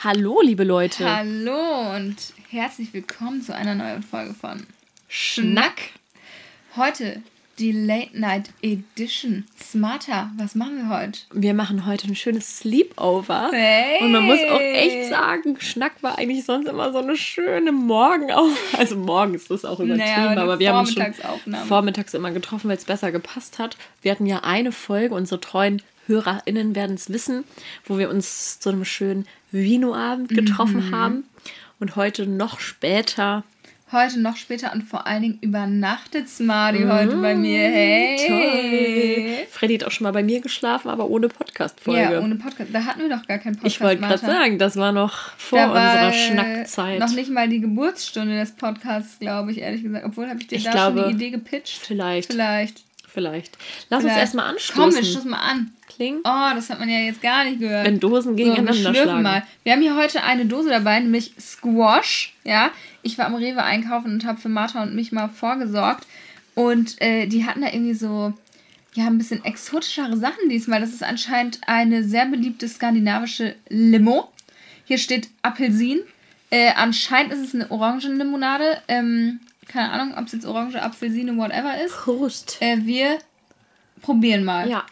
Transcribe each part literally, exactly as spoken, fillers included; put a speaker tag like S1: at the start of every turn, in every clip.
S1: Hallo, liebe Leute.
S2: Hallo und herzlich willkommen zu einer neuen Folge von
S1: Schnack.
S2: Heute die Late Night Edition. Smarter, was machen wir heute?
S1: Wir machen heute ein schönes Sleepover.
S2: Hey.
S1: Und man muss auch echt sagen, Schnack war eigentlich sonst immer so eine schöne Morgenaufnahme. Also morgens ist es auch übertrieben, naja, aber, aber wir haben uns schon vormittags immer getroffen, weil es besser gepasst hat. Wir hatten ja eine Folge, unsere treuen HörerInnen werden es wissen, wo wir uns zu einem schönen Vinoabend getroffen mhm. haben. Und heute noch später...
S2: Heute noch später und vor allen Dingen übernachtet Smarty mmh, heute bei mir. Hey!
S1: Toll. Freddy hat auch schon mal bei mir geschlafen, aber ohne Podcast-Folge.
S2: Ja, ohne Podcast. Da hatten wir doch gar keinen Podcast.
S1: Ich wollte gerade sagen, das war noch vor da unserer Schnackzeit.
S2: Noch nicht mal die Geburtsstunde des Podcasts, glaube ich, ehrlich gesagt. Obwohl, habe ich dir ich da
S1: glaube,
S2: schon die Idee gepitcht?
S1: Vielleicht.
S2: Vielleicht.
S1: Vielleicht. Lass Vielleicht. uns erstmal anstoßen.
S2: Komm, wir stoßen mal an.
S1: Kling.
S2: Oh, das hat man ja jetzt gar nicht gehört.
S1: Wenn Dosen gegeneinander so, wir schlagen. Mal.
S2: Wir haben hier heute eine Dose dabei, nämlich Squash. Ja, ich war am Rewe einkaufen und habe für Martha und mich mal vorgesorgt. Und äh, die hatten da irgendwie so, ja, ein bisschen exotischere Sachen diesmal. Das ist anscheinend eine sehr beliebte skandinavische Limo. Hier steht Apfelsin. Äh, anscheinend ist es eine Orangenlimonade. Ähm, keine Ahnung, ob es jetzt Orange, Apfelsine, whatever ist.
S1: Prost.
S2: Äh, wir probieren mal.
S1: Ja.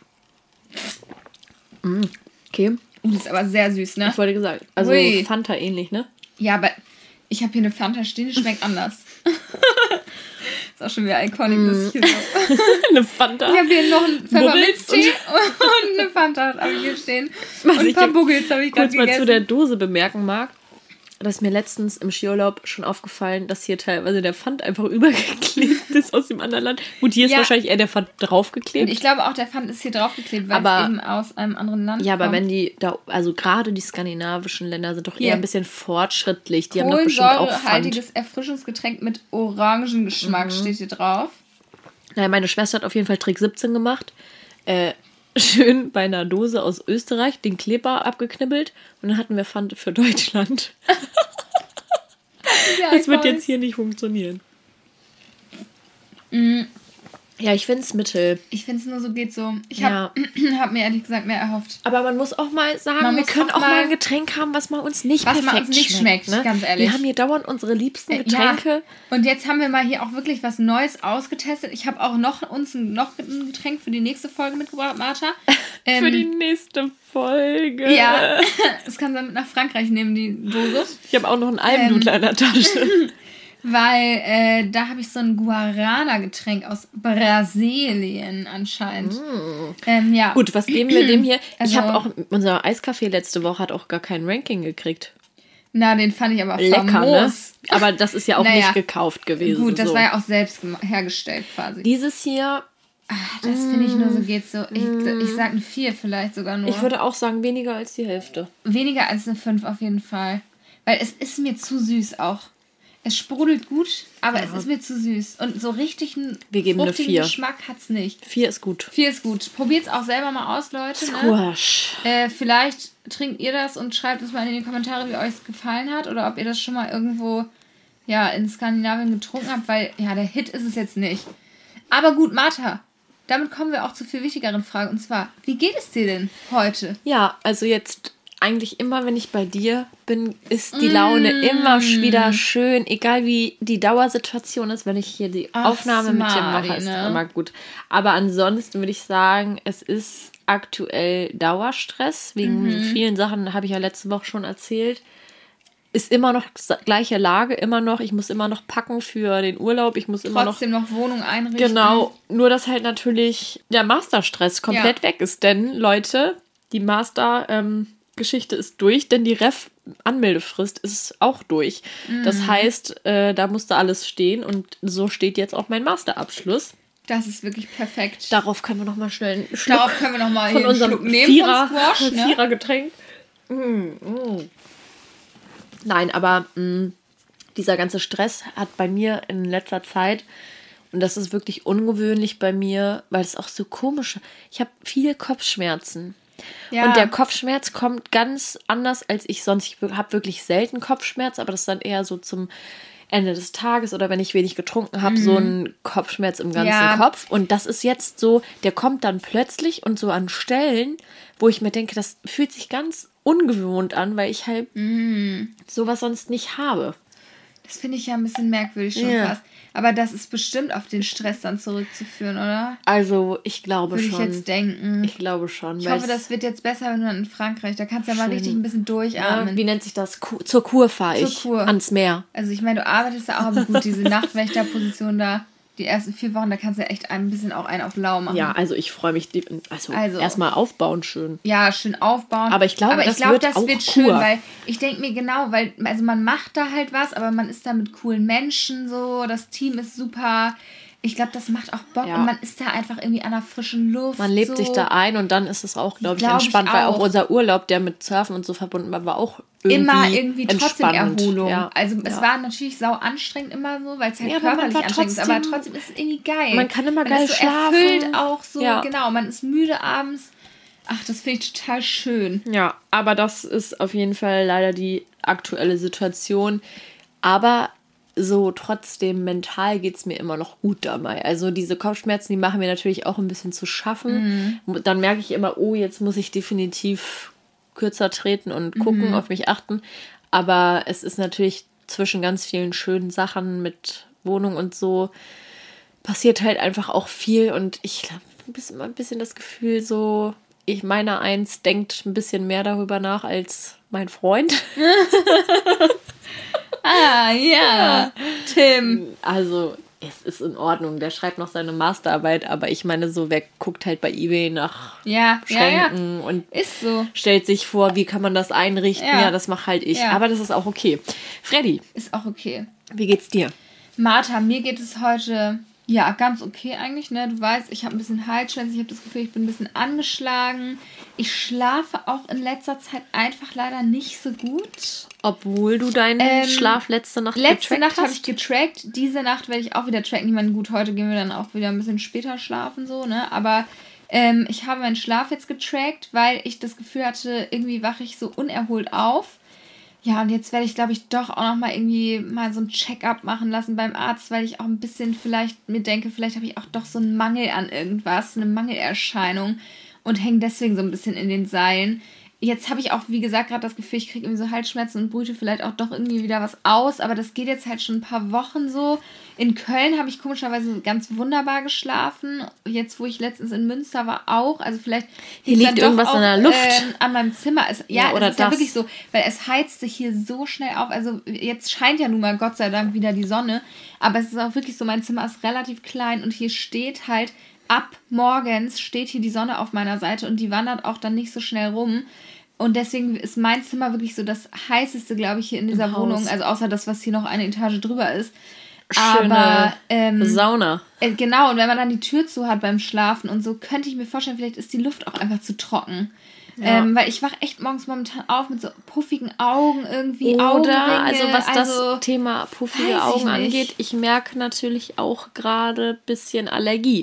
S1: Mm, okay.
S2: Uh, das ist aber sehr süß, ne?
S1: Ich wollte gesagt, also Ui. Fanta ähnlich, ne?
S2: Ja, aber ich habe hier eine Fanta stehen, die schmeckt anders. Ist auch schon wieder iconic, mm. dass ich hier so...
S1: eine Fanta?
S2: Ich habe hier noch einen Pfefferminztee und, und eine Fanta habe ich hier stehen. Was und ein paar Buggels habe ich gerade gegessen.
S1: Kurz mal zu der Dose bemerken mag, dass ist mir letztens im Skiurlaub schon aufgefallen, dass hier teilweise der Pfand einfach übergeklebt ist aus dem anderen Land. Gut, hier ist ja. wahrscheinlich eher der Pfand draufgeklebt.
S2: Und ich glaube auch, der Pfand ist hier draufgeklebt, weil aber, es eben aus einem anderen Land
S1: Ja,
S2: kommt.
S1: aber wenn die, da, also gerade die skandinavischen Länder sind doch eher yeah. ein bisschen fortschrittlich. Die haben doch bestimmt auch Pfand.
S2: Kohlensäurehaltiges Erfrischungsgetränk mit Orangengeschmack mhm. steht hier drauf.
S1: Naja, meine Schwester hat auf jeden Fall Trick siebzehn gemacht. Äh, schön bei einer Dose aus Österreich den Kleber abgeknibbelt und dann hatten wir Pfand für Deutschland. Ja, das wird jetzt hier nicht funktionieren.
S2: Mm.
S1: Ja, ich finde es mittel.
S2: Ich finde es nur so, geht so. Ich habe ja. hab mir ehrlich gesagt mehr erhofft.
S1: Aber man muss auch mal sagen, man wir können auch mal ein Getränk haben, was mal uns nicht was perfekt mal uns nicht schmeckt, schmeckt ne?
S2: Ganz ehrlich.
S1: Wir haben hier dauernd unsere liebsten Getränke.
S2: Ja. Und jetzt haben wir mal hier auch wirklich was Neues ausgetestet. Ich habe auch noch uns ein, noch ein Getränk für die nächste Folge mitgebracht, Martha.
S1: Ähm, für die nächste Folge.
S2: Ja, das kann man mit nach Frankreich nehmen, die Dose.
S1: Ich habe auch noch einen Almdudler ähm, in der Tasche.
S2: Weil äh, da habe ich so ein Guarana-Getränk aus Brasilien anscheinend. Mm. Ähm, ja.
S1: Gut, was geben wir dem hier? Also, ich habe auch, unser Eiskaffee letzte Woche hat auch gar kein Ranking gekriegt.
S2: Na, den fand ich aber
S1: lecker,
S2: famos.
S1: Ne? Aber das ist ja auch naja. nicht gekauft gewesen.
S2: Gut, das
S1: so.
S2: war ja auch selbst hergestellt quasi.
S1: Dieses hier...
S2: Ach, das mm, finde ich nur so, geht so. Ich, mm, ich sag eine vier vielleicht sogar nur.
S1: Ich würde auch sagen, weniger als die Hälfte.
S2: Weniger als eine fünf auf jeden Fall. Weil es ist mir zu süß auch. Es sprudelt gut, aber ja. es ist mir zu süß. Und so richtig einen
S1: Wir geben eine vier.
S2: Geschmack hat es nicht.
S1: vier ist gut.
S2: vier ist gut. Probiert es auch selber mal aus, Leute.
S1: Squash.
S2: Ne? Äh, vielleicht trinkt ihr das und schreibt es mal in die Kommentare, wie euch es gefallen hat. Oder ob ihr das schon mal irgendwo ja, in Skandinavien getrunken habt. Weil, ja, der Hit ist es jetzt nicht. Aber gut, Martha, damit kommen wir auch zu viel wichtigeren Fragen. Und zwar, wie geht es dir denn heute?
S1: Ja, also jetzt... Eigentlich immer, wenn ich bei dir bin, ist die Laune mm. immer wieder schön. Egal wie die Dauersituation ist, wenn ich hier die Ach, Aufnahme Smarty, mit dir mache, ist ne? immer gut. Aber ansonsten würde ich sagen, es ist aktuell Dauerstress. Wegen mhm. vielen Sachen, habe ich ja letzte Woche schon erzählt. Ist immer noch gleiche Lage, immer noch. Ich muss immer noch packen für den Urlaub. Ich muss immer
S2: Trotzdem noch, noch Wohnung einrichten.
S1: Genau, nur dass halt natürlich der Masterstress komplett ja. weg ist. Denn, Leute, die Master... Ähm, Geschichte ist durch, denn die Ref-Anmeldefrist ist auch durch. Mhm. Das heißt, äh, da musste alles stehen und so steht jetzt auch mein Masterabschluss.
S2: Das ist wirklich perfekt.
S1: Darauf können wir noch mal schnell einen Schluck
S2: Darauf können wir noch mal
S1: von
S2: hier
S1: unserem
S2: einen Schluck nehmen
S1: Vierer,
S2: von Squash, ne?
S1: Vierer-Getränk. Mm, mm. Nein, aber mh, dieser ganze Stress hat bei mir in letzter Zeit, und das ist wirklich ungewöhnlich bei mir, weil es auch so komisch ist, ich habe viele Kopfschmerzen. Ja. Und der Kopfschmerz kommt ganz anders als ich sonst. Ich habe wirklich selten Kopfschmerz, aber das ist dann eher so zum Ende des Tages oder wenn ich wenig getrunken habe, mhm. so ein Kopfschmerz im ganzen
S2: Ja.
S1: Kopf. Und das ist jetzt so, der kommt dann plötzlich und so an Stellen, wo ich mir denke, das fühlt sich ganz ungewohnt an, weil ich halt
S2: mhm.
S1: sowas sonst nicht habe.
S2: Das finde ich ja ein bisschen merkwürdig schon ja. fast. Aber das ist bestimmt auf den Stress dann zurückzuführen, oder?
S1: Also, ich glaube
S2: Würde
S1: schon.
S2: Würde ich jetzt denken.
S1: Ich glaube schon.
S2: Ich hoffe, das wird jetzt besser, wenn du dann in Frankreich, da kannst du ja mal richtig ein bisschen durchatmen.
S1: Ja, wie nennt sich das? Ku- zur Kur fahre ich.
S2: Zur Kur.
S1: Ans Meer.
S2: Also, ich meine, du arbeitest ja auch, aber gut, diese Nachtwächterposition da, die ersten vier Wochen, da kannst du ja echt ein bisschen auch einen auf lau machen.
S1: Ja, also ich freue mich. Also,
S2: also
S1: erstmal aufbauen schön.
S2: Ja, schön aufbauen.
S1: Aber ich glaube,
S2: aber ich
S1: das,
S2: glaub,
S1: wird,
S2: das
S1: auch
S2: wird
S1: Kur.
S2: schön, weil ich denke mir genau, weil also man macht da halt was, aber man ist da mit coolen Menschen so, das Team ist super. Ich glaube, das macht auch Bock ja. und man ist da einfach irgendwie an der frischen Luft.
S1: Man lebt
S2: so.
S1: sich da ein und dann ist es auch, glaube ich,
S2: glaub
S1: entspannt,
S2: ich
S1: weil auch unser Urlaub, der mit Surfen und so verbunden war, war auch irgendwie
S2: immer irgendwie trotzdem Erholung.
S1: Ja.
S2: Also es
S1: ja.
S2: war natürlich sau anstrengend immer so, weil es halt
S1: ja,
S2: körperlich anstrengend ist, aber trotzdem ist es irgendwie geil.
S1: Man kann immer
S2: man
S1: geil
S2: ist so
S1: schlafen.
S2: Erfüllt auch so,
S1: ja.
S2: genau, man ist müde abends. Ach, das finde ich total schön.
S1: Ja, aber das ist auf jeden Fall leider die aktuelle Situation. Aber so trotzdem mental geht es mir immer noch gut dabei. Also diese Kopfschmerzen, die machen mir natürlich auch ein bisschen zu schaffen. Mhm. Dann merke ich immer, oh, jetzt muss ich definitiv kürzer treten und gucken, mhm. auf mich achten. Aber es ist natürlich zwischen ganz vielen schönen Sachen mit Wohnung und so passiert halt einfach auch viel. Und ich habe ein bisschen, ein bisschen das Gefühl, so ich meiner eins denkt ein bisschen mehr darüber nach als mein Freund.
S2: Ah, ja. ja. Tim.
S1: Also, es ist in Ordnung. Der schreibt noch seine Masterarbeit, aber ich meine so, wer guckt halt bei eBay nach
S2: ja,
S1: Schränken
S2: ja, ja.
S1: und
S2: ist so.
S1: stellt sich vor, wie kann man das einrichten. Ja,
S2: ja
S1: das mache halt ich.
S2: Ja.
S1: Aber das ist auch okay. Freddy.
S2: Ist auch okay.
S1: Wie geht's dir?
S2: Martha, mir geht es heute ja ganz okay eigentlich. Ne? Du weißt, ich habe ein bisschen Halsschmerzen. Ich habe das Gefühl, ich bin ein bisschen angeschlagen. Ich schlafe auch in letzter Zeit einfach leider nicht so gut.
S1: Obwohl du deinen ähm, Schlaf letzte Nacht getrackt
S2: Letzte Nacht habe ich getrackt. Diese Nacht werde ich auch wieder tracken. Ich meine, gut, heute gehen wir dann auch wieder ein bisschen später schlafen, so, ne? Aber ähm, ich habe meinen Schlaf jetzt getrackt, weil ich das Gefühl hatte, irgendwie wache ich so unerholt auf. Ja, und jetzt werde ich, glaube ich, doch auch noch mal irgendwie mal so ein Check-up machen lassen beim Arzt, weil ich auch ein bisschen vielleicht mir denke, vielleicht habe ich auch doch so einen Mangel an irgendwas, eine Mangelerscheinung und hänge deswegen so ein bisschen in den Seilen. Jetzt habe ich auch, wie gesagt, gerade das Gefühl, ich kriege irgendwie so Halsschmerzen und brüte vielleicht auch doch irgendwie wieder was aus, aber das geht jetzt halt schon ein paar Wochen so. In Köln habe ich komischerweise ganz wunderbar geschlafen. Jetzt, wo ich letztens in Münster war, auch. Also vielleicht
S1: hier liegt irgendwas auch, in der Luft.
S2: Äh, an meinem Zimmer. Es, ja,
S1: ja, oder
S2: es ist
S1: das.
S2: ja wirklich so, weil es heizt sich hier so schnell auf. Also jetzt scheint ja nun mal Gott sei Dank wieder die Sonne, aber es ist auch wirklich so, mein Zimmer ist relativ klein und hier steht halt ab morgens steht hier die Sonne auf meiner Seite und die wandert auch dann nicht so schnell rum. Und deswegen ist mein Zimmer wirklich so das heißeste, glaube ich, hier in dieser
S1: Im
S2: Wohnung.
S1: Haus.
S2: Also außer das, was hier noch eine Etage drüber ist.
S1: Schöne
S2: Aber, ähm,
S1: Sauna.
S2: Äh, genau, und wenn man dann die Tür zu hat beim Schlafen und so, könnte ich mir vorstellen, vielleicht ist die Luft auch einfach zu trocken. Ja. Ähm, weil ich wache echt morgens momentan auf mit so puffigen Augen irgendwie.
S1: Oder,
S2: Augenringe,
S1: also was
S2: also,
S1: das Thema puffige Augen
S2: ich
S1: angeht, ich merke natürlich auch gerade ein bisschen Allergie.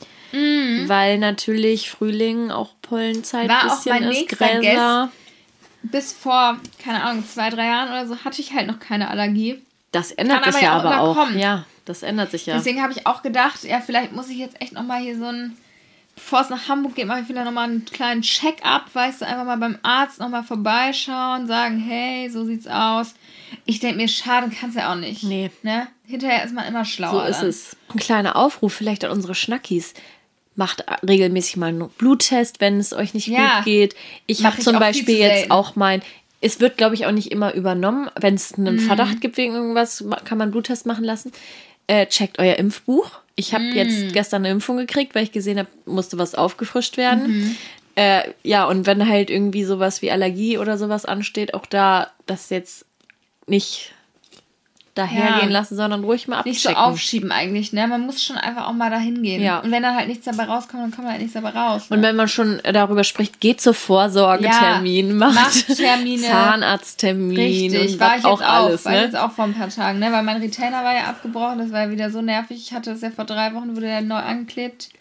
S2: Mm.
S1: Weil natürlich Frühling, auch Pollenzeit
S2: war
S1: bisschen
S2: auch mein
S1: ist,
S2: nächster
S1: Gräser.
S2: Guess. Bis vor, keine Ahnung, zwei, drei Jahren oder so hatte ich halt noch keine Allergie.
S1: Das ändert
S2: Kann
S1: sich ja aber auch.
S2: Kommen.
S1: Ja, das ändert sich ja.
S2: Deswegen habe ich auch gedacht, ja, vielleicht muss ich jetzt echt nochmal hier so ein, bevor es nach Hamburg geht, mache ich vielleicht nochmal einen kleinen Check-up, weißt du, einfach mal beim Arzt nochmal vorbeischauen, sagen, hey, so sieht's aus. Ich denke mir, schade, kannst ja auch nicht.
S1: Nee.
S2: Ne? Hinterher ist man immer schlauer.
S1: So ist
S2: dann.
S1: es. Ein kleiner Aufruf vielleicht an unsere Schnackis. Macht regelmäßig mal einen Bluttest, wenn es euch nicht
S2: ja,
S1: gut geht. Ich habe zum Beispiel jetzt auch mein, es wird, glaube ich, auch nicht immer übernommen. Wenn es einen mm. Verdacht gibt wegen irgendwas, kann man einen Bluttest machen lassen. Äh, checkt euer Impfbuch. Ich habe mm. jetzt gestern eine Impfung gekriegt, weil ich gesehen habe, musste was aufgefrischt werden. Mhm. Äh, ja, und wenn halt irgendwie sowas wie Allergie oder sowas ansteht, auch da das jetzt nicht dahergehen ja. lassen, sondern ruhig mal abchecken.
S2: Nicht so aufschieben eigentlich, ne? Man muss schon einfach auch mal dahin gehen. Ja. Und wenn dann halt nichts dabei rauskommt, dann kommt halt nichts dabei raus. Ne?
S1: Und wenn man schon darüber spricht, geht zur Vorsorgetermin, ja, macht, macht
S2: Termine.
S1: Zahnarzttermin.
S2: Richtig,
S1: und
S2: war ich
S1: auch
S2: jetzt auch,
S1: alles,
S2: war
S1: ne?
S2: ich jetzt auch vor ein paar Tagen, ne? Weil mein Retainer war ja abgebrochen, das war ja wieder so nervig. Ich hatte das ja vor drei Wochen, wurde der neu angeklebt.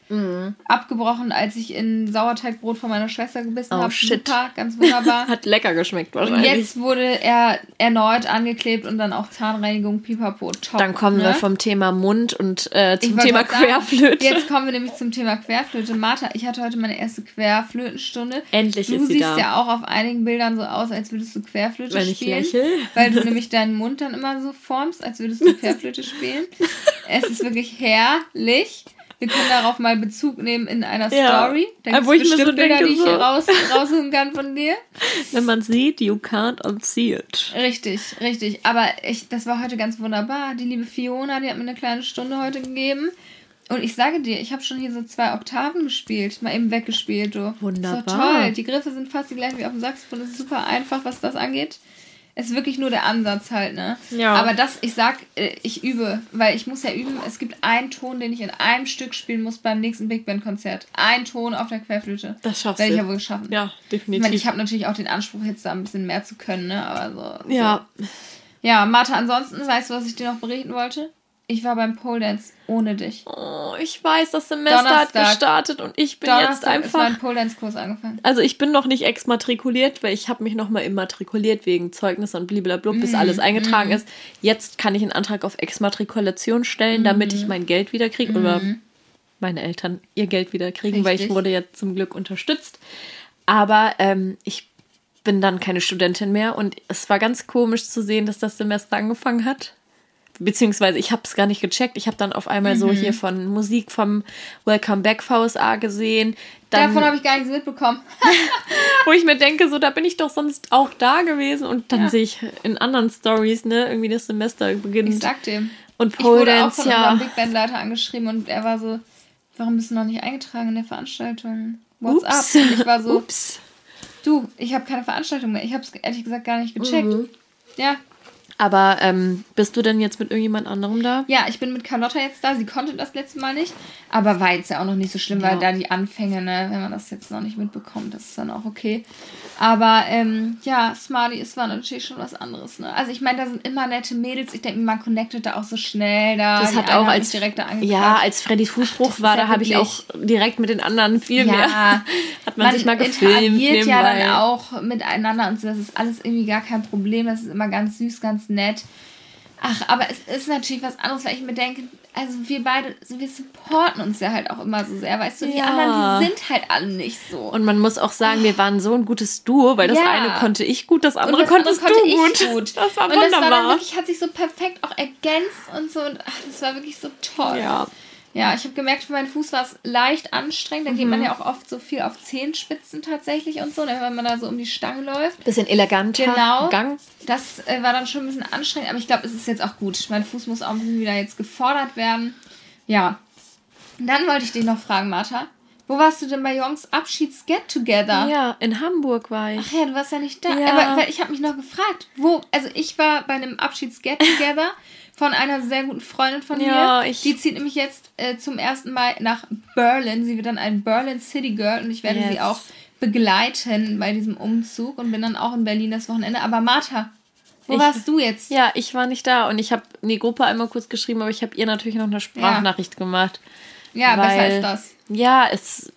S2: Mhm. Abgebrochen, als ich in Sauerteigbrot von meiner Schwester gebissen oh, habe. Super, ganz wunderbar.
S1: Hat lecker geschmeckt wahrscheinlich.
S2: Und jetzt wurde er erneut angeklebt und dann auch Zahnreinigung, Pipapo, top.
S1: Dann kommen ne? wir vom Thema Mund und äh, zum Thema Querflöte.
S2: Sagen, jetzt kommen wir nämlich zum Thema Querflöte. Martha, ich hatte heute meine erste Querflötenstunde.
S1: Endlich
S2: du
S1: ist sie da.
S2: Du siehst ja auch auf einigen Bildern so aus, als würdest du Querflöte
S1: Wenn
S2: spielen.
S1: Ich lächle.
S2: Weil du nämlich deinen Mund dann immer so formst, als würdest du Querflöte spielen. Es ist wirklich herrlich. Wir können darauf mal Bezug nehmen in einer ja. Story. Da gibt es bestimmt so Bilder, denke, die ich so. hier raus, rausholen kann von dir.
S1: Wenn man sieht, you can't unsee it.
S2: Richtig, richtig. Aber ich, das war heute ganz wunderbar. Die liebe Fiona, die hat mir eine kleine Stunde heute gegeben. Und ich sage dir, ich habe schon hier so zwei Oktaven gespielt. Mal eben weggespielt, du.
S1: Wunderbar.
S2: Das war toll. Die Griffe sind fast die gleichen wie auf dem Saxophon. Das ist super einfach, was das angeht. Es ist wirklich nur der Ansatz halt, ne?
S1: Ja.
S2: Aber das, ich sag, ich übe, weil ich muss ja üben, es gibt einen Ton, den ich in einem Stück spielen muss beim nächsten Big Band Konzert. Ein Ton auf der Querflöte.
S1: Das schaffst
S2: Werde
S1: du.
S2: ich ja wohl schaffen.
S1: Ja, definitiv.
S2: Ich meine, ich habe natürlich auch den Anspruch, jetzt da ein bisschen mehr zu können, ne? Aber so.
S1: Ja.
S2: So. Ja, Martha, ansonsten, weißt du, was ich dir noch berichten wollte? Ich war beim Pole Dance ohne dich.
S1: Oh, ich weiß, das Semester Donnerstag. hat gestartet und ich bin
S2: Donnerstag
S1: jetzt einfach...
S2: ist mein Pole Dance Kurs angefangen.
S1: Also ich bin noch nicht exmatrikuliert, weil ich habe mich nochmal immatrikuliert wegen Zeugnis und blablabla, bis mm, alles eingetragen mm. ist. Jetzt kann ich einen Antrag auf Exmatrikulation stellen, mm. damit ich mein Geld wieder kriege mm. oder meine Eltern ihr Geld wieder kriegen, Richtig. weil ich wurde jetzt zum Glück unterstützt. Aber ähm, ich bin dann keine Studentin mehr und es war ganz komisch zu sehen, dass das Semester angefangen hat. Beziehungsweise ich habe es gar nicht gecheckt. Ich habe dann auf einmal mhm. so hier von Musik vom Welcome Back V S A gesehen. Dann,
S2: Davon habe ich gar nichts mitbekommen.
S1: wo ich mir denke, so da bin ich doch sonst auch da gewesen. Und dann ja. sehe ich in anderen Stories, ne, irgendwie das Semester beginnt.
S2: Ich sag dem.
S1: Und Pole Dance,
S2: ich wurde auch von
S1: ja.
S2: unserem Big Band Leiter angeschrieben und er war so, warum bist du noch nicht eingetragen in der Veranstaltung? What's up? Und ich war so, Ups. du, ich habe keine Veranstaltung mehr. Ich habe es ehrlich gesagt gar nicht gecheckt. Mhm. Ja.
S1: Aber ähm, bist du denn jetzt mit irgendjemand anderem da?
S2: Ja, ich bin mit Carlotta jetzt da. Sie konnte das letzte Mal nicht. Aber war jetzt ja auch noch nicht so schlimm, ja. weil da die Anfänge, ne, wenn man das jetzt noch nicht mitbekommt, das ist dann auch okay. Aber ähm, ja, Smarty, es war natürlich schon was anderes. Ne? Also ich meine, da sind immer nette Mädels. Ich denke, man connectet da auch so schnell. Da
S1: das hat auch als direkt da Ja, als Freddy Fußbruch Ach, war, da ja habe ich auch direkt mit den anderen viel ja, mehr. Hat man, man sich mal gefilmt. Man interagiert
S2: ja dann auch miteinander und so. Das ist alles irgendwie gar kein Problem. Das ist immer ganz süß, ganz nett. Ach, aber es ist natürlich was anderes, weil ich mir denke, also wir beide, so wir supporten uns ja halt auch immer so sehr, weißt du, die ja. anderen, die sind halt alle nicht so.
S1: Und man muss auch sagen, wir waren so ein gutes Duo, weil das ja. eine konnte ich gut, das andere das konntest andere konnte du gut. gut. Das war
S2: und
S1: wunderbar.
S2: Und das war dann wirklich, hat sich so perfekt auch ergänzt und so und ach, das war wirklich so toll.
S1: Ja.
S2: Ja, ich habe gemerkt, für meinen Fuß war es leicht anstrengend. Da mhm. geht man ja auch oft so viel auf Zehenspitzen tatsächlich und so, wenn man da so um die Stange läuft.
S1: Bisschen eleganter
S2: genau,
S1: Gang.
S2: Das äh, war dann schon ein bisschen anstrengend, aber ich glaube, es ist jetzt auch gut. Mein Fuß muss auch ein bisschen wieder jetzt gefordert werden. Ja. Und dann wollte ich dich noch fragen, Martha. Wo warst du denn bei Jongs Abschieds-Get-Together?
S1: Ja, in Hamburg war ich.
S2: Ach ja, du warst ja nicht da. Ja. Aber weil ich habe mich noch gefragt, wo, also ich war bei einem Abschieds-Get-Together von einer sehr guten Freundin von
S1: ja,
S2: mir.
S1: Ich
S2: die zieht nämlich jetzt äh, zum ersten Mal nach Berlin. Sie wird dann ein Berlin City Girl und ich werde yes. sie auch begleiten bei diesem Umzug und bin dann auch in Berlin das Wochenende. Aber Martha, wo ich, warst du jetzt?
S1: Ja, ich war nicht da und ich habe in die Gruppe einmal kurz geschrieben, aber ich habe ihr natürlich noch eine Sprachnachricht ja. gemacht.
S2: Ja, weil, besser ist das.
S1: Ja, es,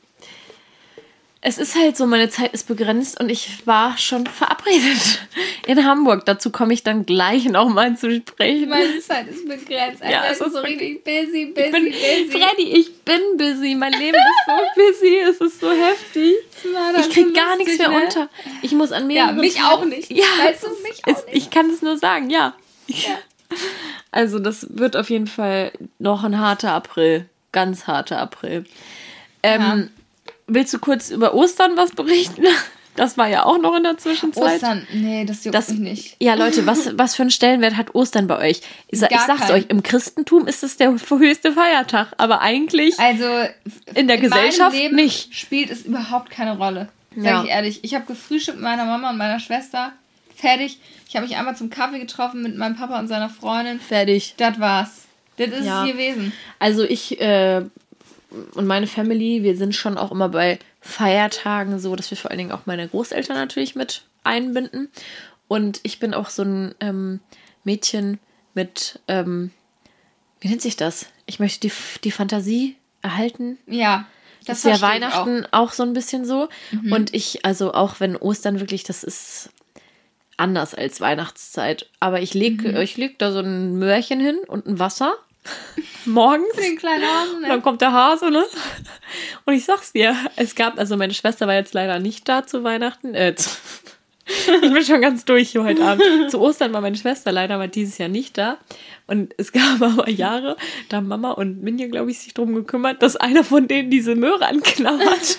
S1: es ist halt so, meine Zeit ist begrenzt und ich war schon verabredet in Hamburg. Dazu komme ich dann gleich nochmal zu sprechen.
S2: Meine Zeit ist begrenzt.
S1: Ja,
S2: es ist so richtig busy, busy,
S1: ich bin,
S2: busy.
S1: Freddy, ich bin busy. Mein Leben ist so busy. Es ist so heftig. Ich krieg gar nichts mehr ne? unter. Ich muss an mehreren...
S2: Ja, mich Tagen, auch nicht.
S1: Ja,
S2: weißt du, mich auch
S1: ist,
S2: nicht.
S1: Ich kann es nur sagen, ja.
S2: ja.
S1: Also das wird auf jeden Fall noch ein harter April. Ganz harter April. Ähm, ja. Willst du kurz über Ostern was berichten? Das war ja auch noch in der Zwischenzeit.
S2: Ostern, nee, das juckt
S1: das,
S2: mich nicht.
S1: Ja, Leute, was, was für einen Stellenwert hat Ostern bei euch? Ich, ich sag's kein. euch, im Christentum ist es der höchste Feiertag, aber eigentlich
S2: also,
S1: in der
S2: in
S1: Gesellschaft
S2: meinem Leben
S1: nicht.
S2: Spielt es überhaupt keine Rolle, sag
S1: ja.
S2: ich ehrlich. Ich habe gefrühstückt mit meiner Mama und meiner Schwester, fertig. Ich habe mich einmal zum Kaffee getroffen mit meinem Papa und seiner Freundin.
S1: Fertig.
S2: Das war's. Das ist
S1: ja.
S2: es gewesen.
S1: Also ich äh, und meine Family, wir sind schon auch immer bei Feiertagen so, dass wir vor allen Dingen auch meine Großeltern natürlich mit einbinden. Und ich bin auch so ein ähm, Mädchen mit, ähm, wie nennt sich das? Ich möchte die, die Fantasie erhalten.
S2: Ja.
S1: Das ist ja Weihnachten auch. auch so ein bisschen so. Mhm. Und ich, also auch wenn Ostern wirklich, das ist anders als Weihnachtszeit. Aber ich lege mhm. ich leg da so ein Möhrchen hin und ein Wasser. Morgens.
S2: Den kleinen Hasen, ne?
S1: Dann kommt der Hase, ne? Und ich sag's dir, es gab, also meine Schwester war jetzt leider nicht da zu Weihnachten. Äh, ich bin schon ganz durch hier heute Abend. Zu Ostern war meine Schwester leider mal dieses Jahr nicht da. Und es gab aber Jahre, da haben Mama und Minja, glaube ich, sich darum gekümmert, dass einer von denen diese Möhre anknabbert. das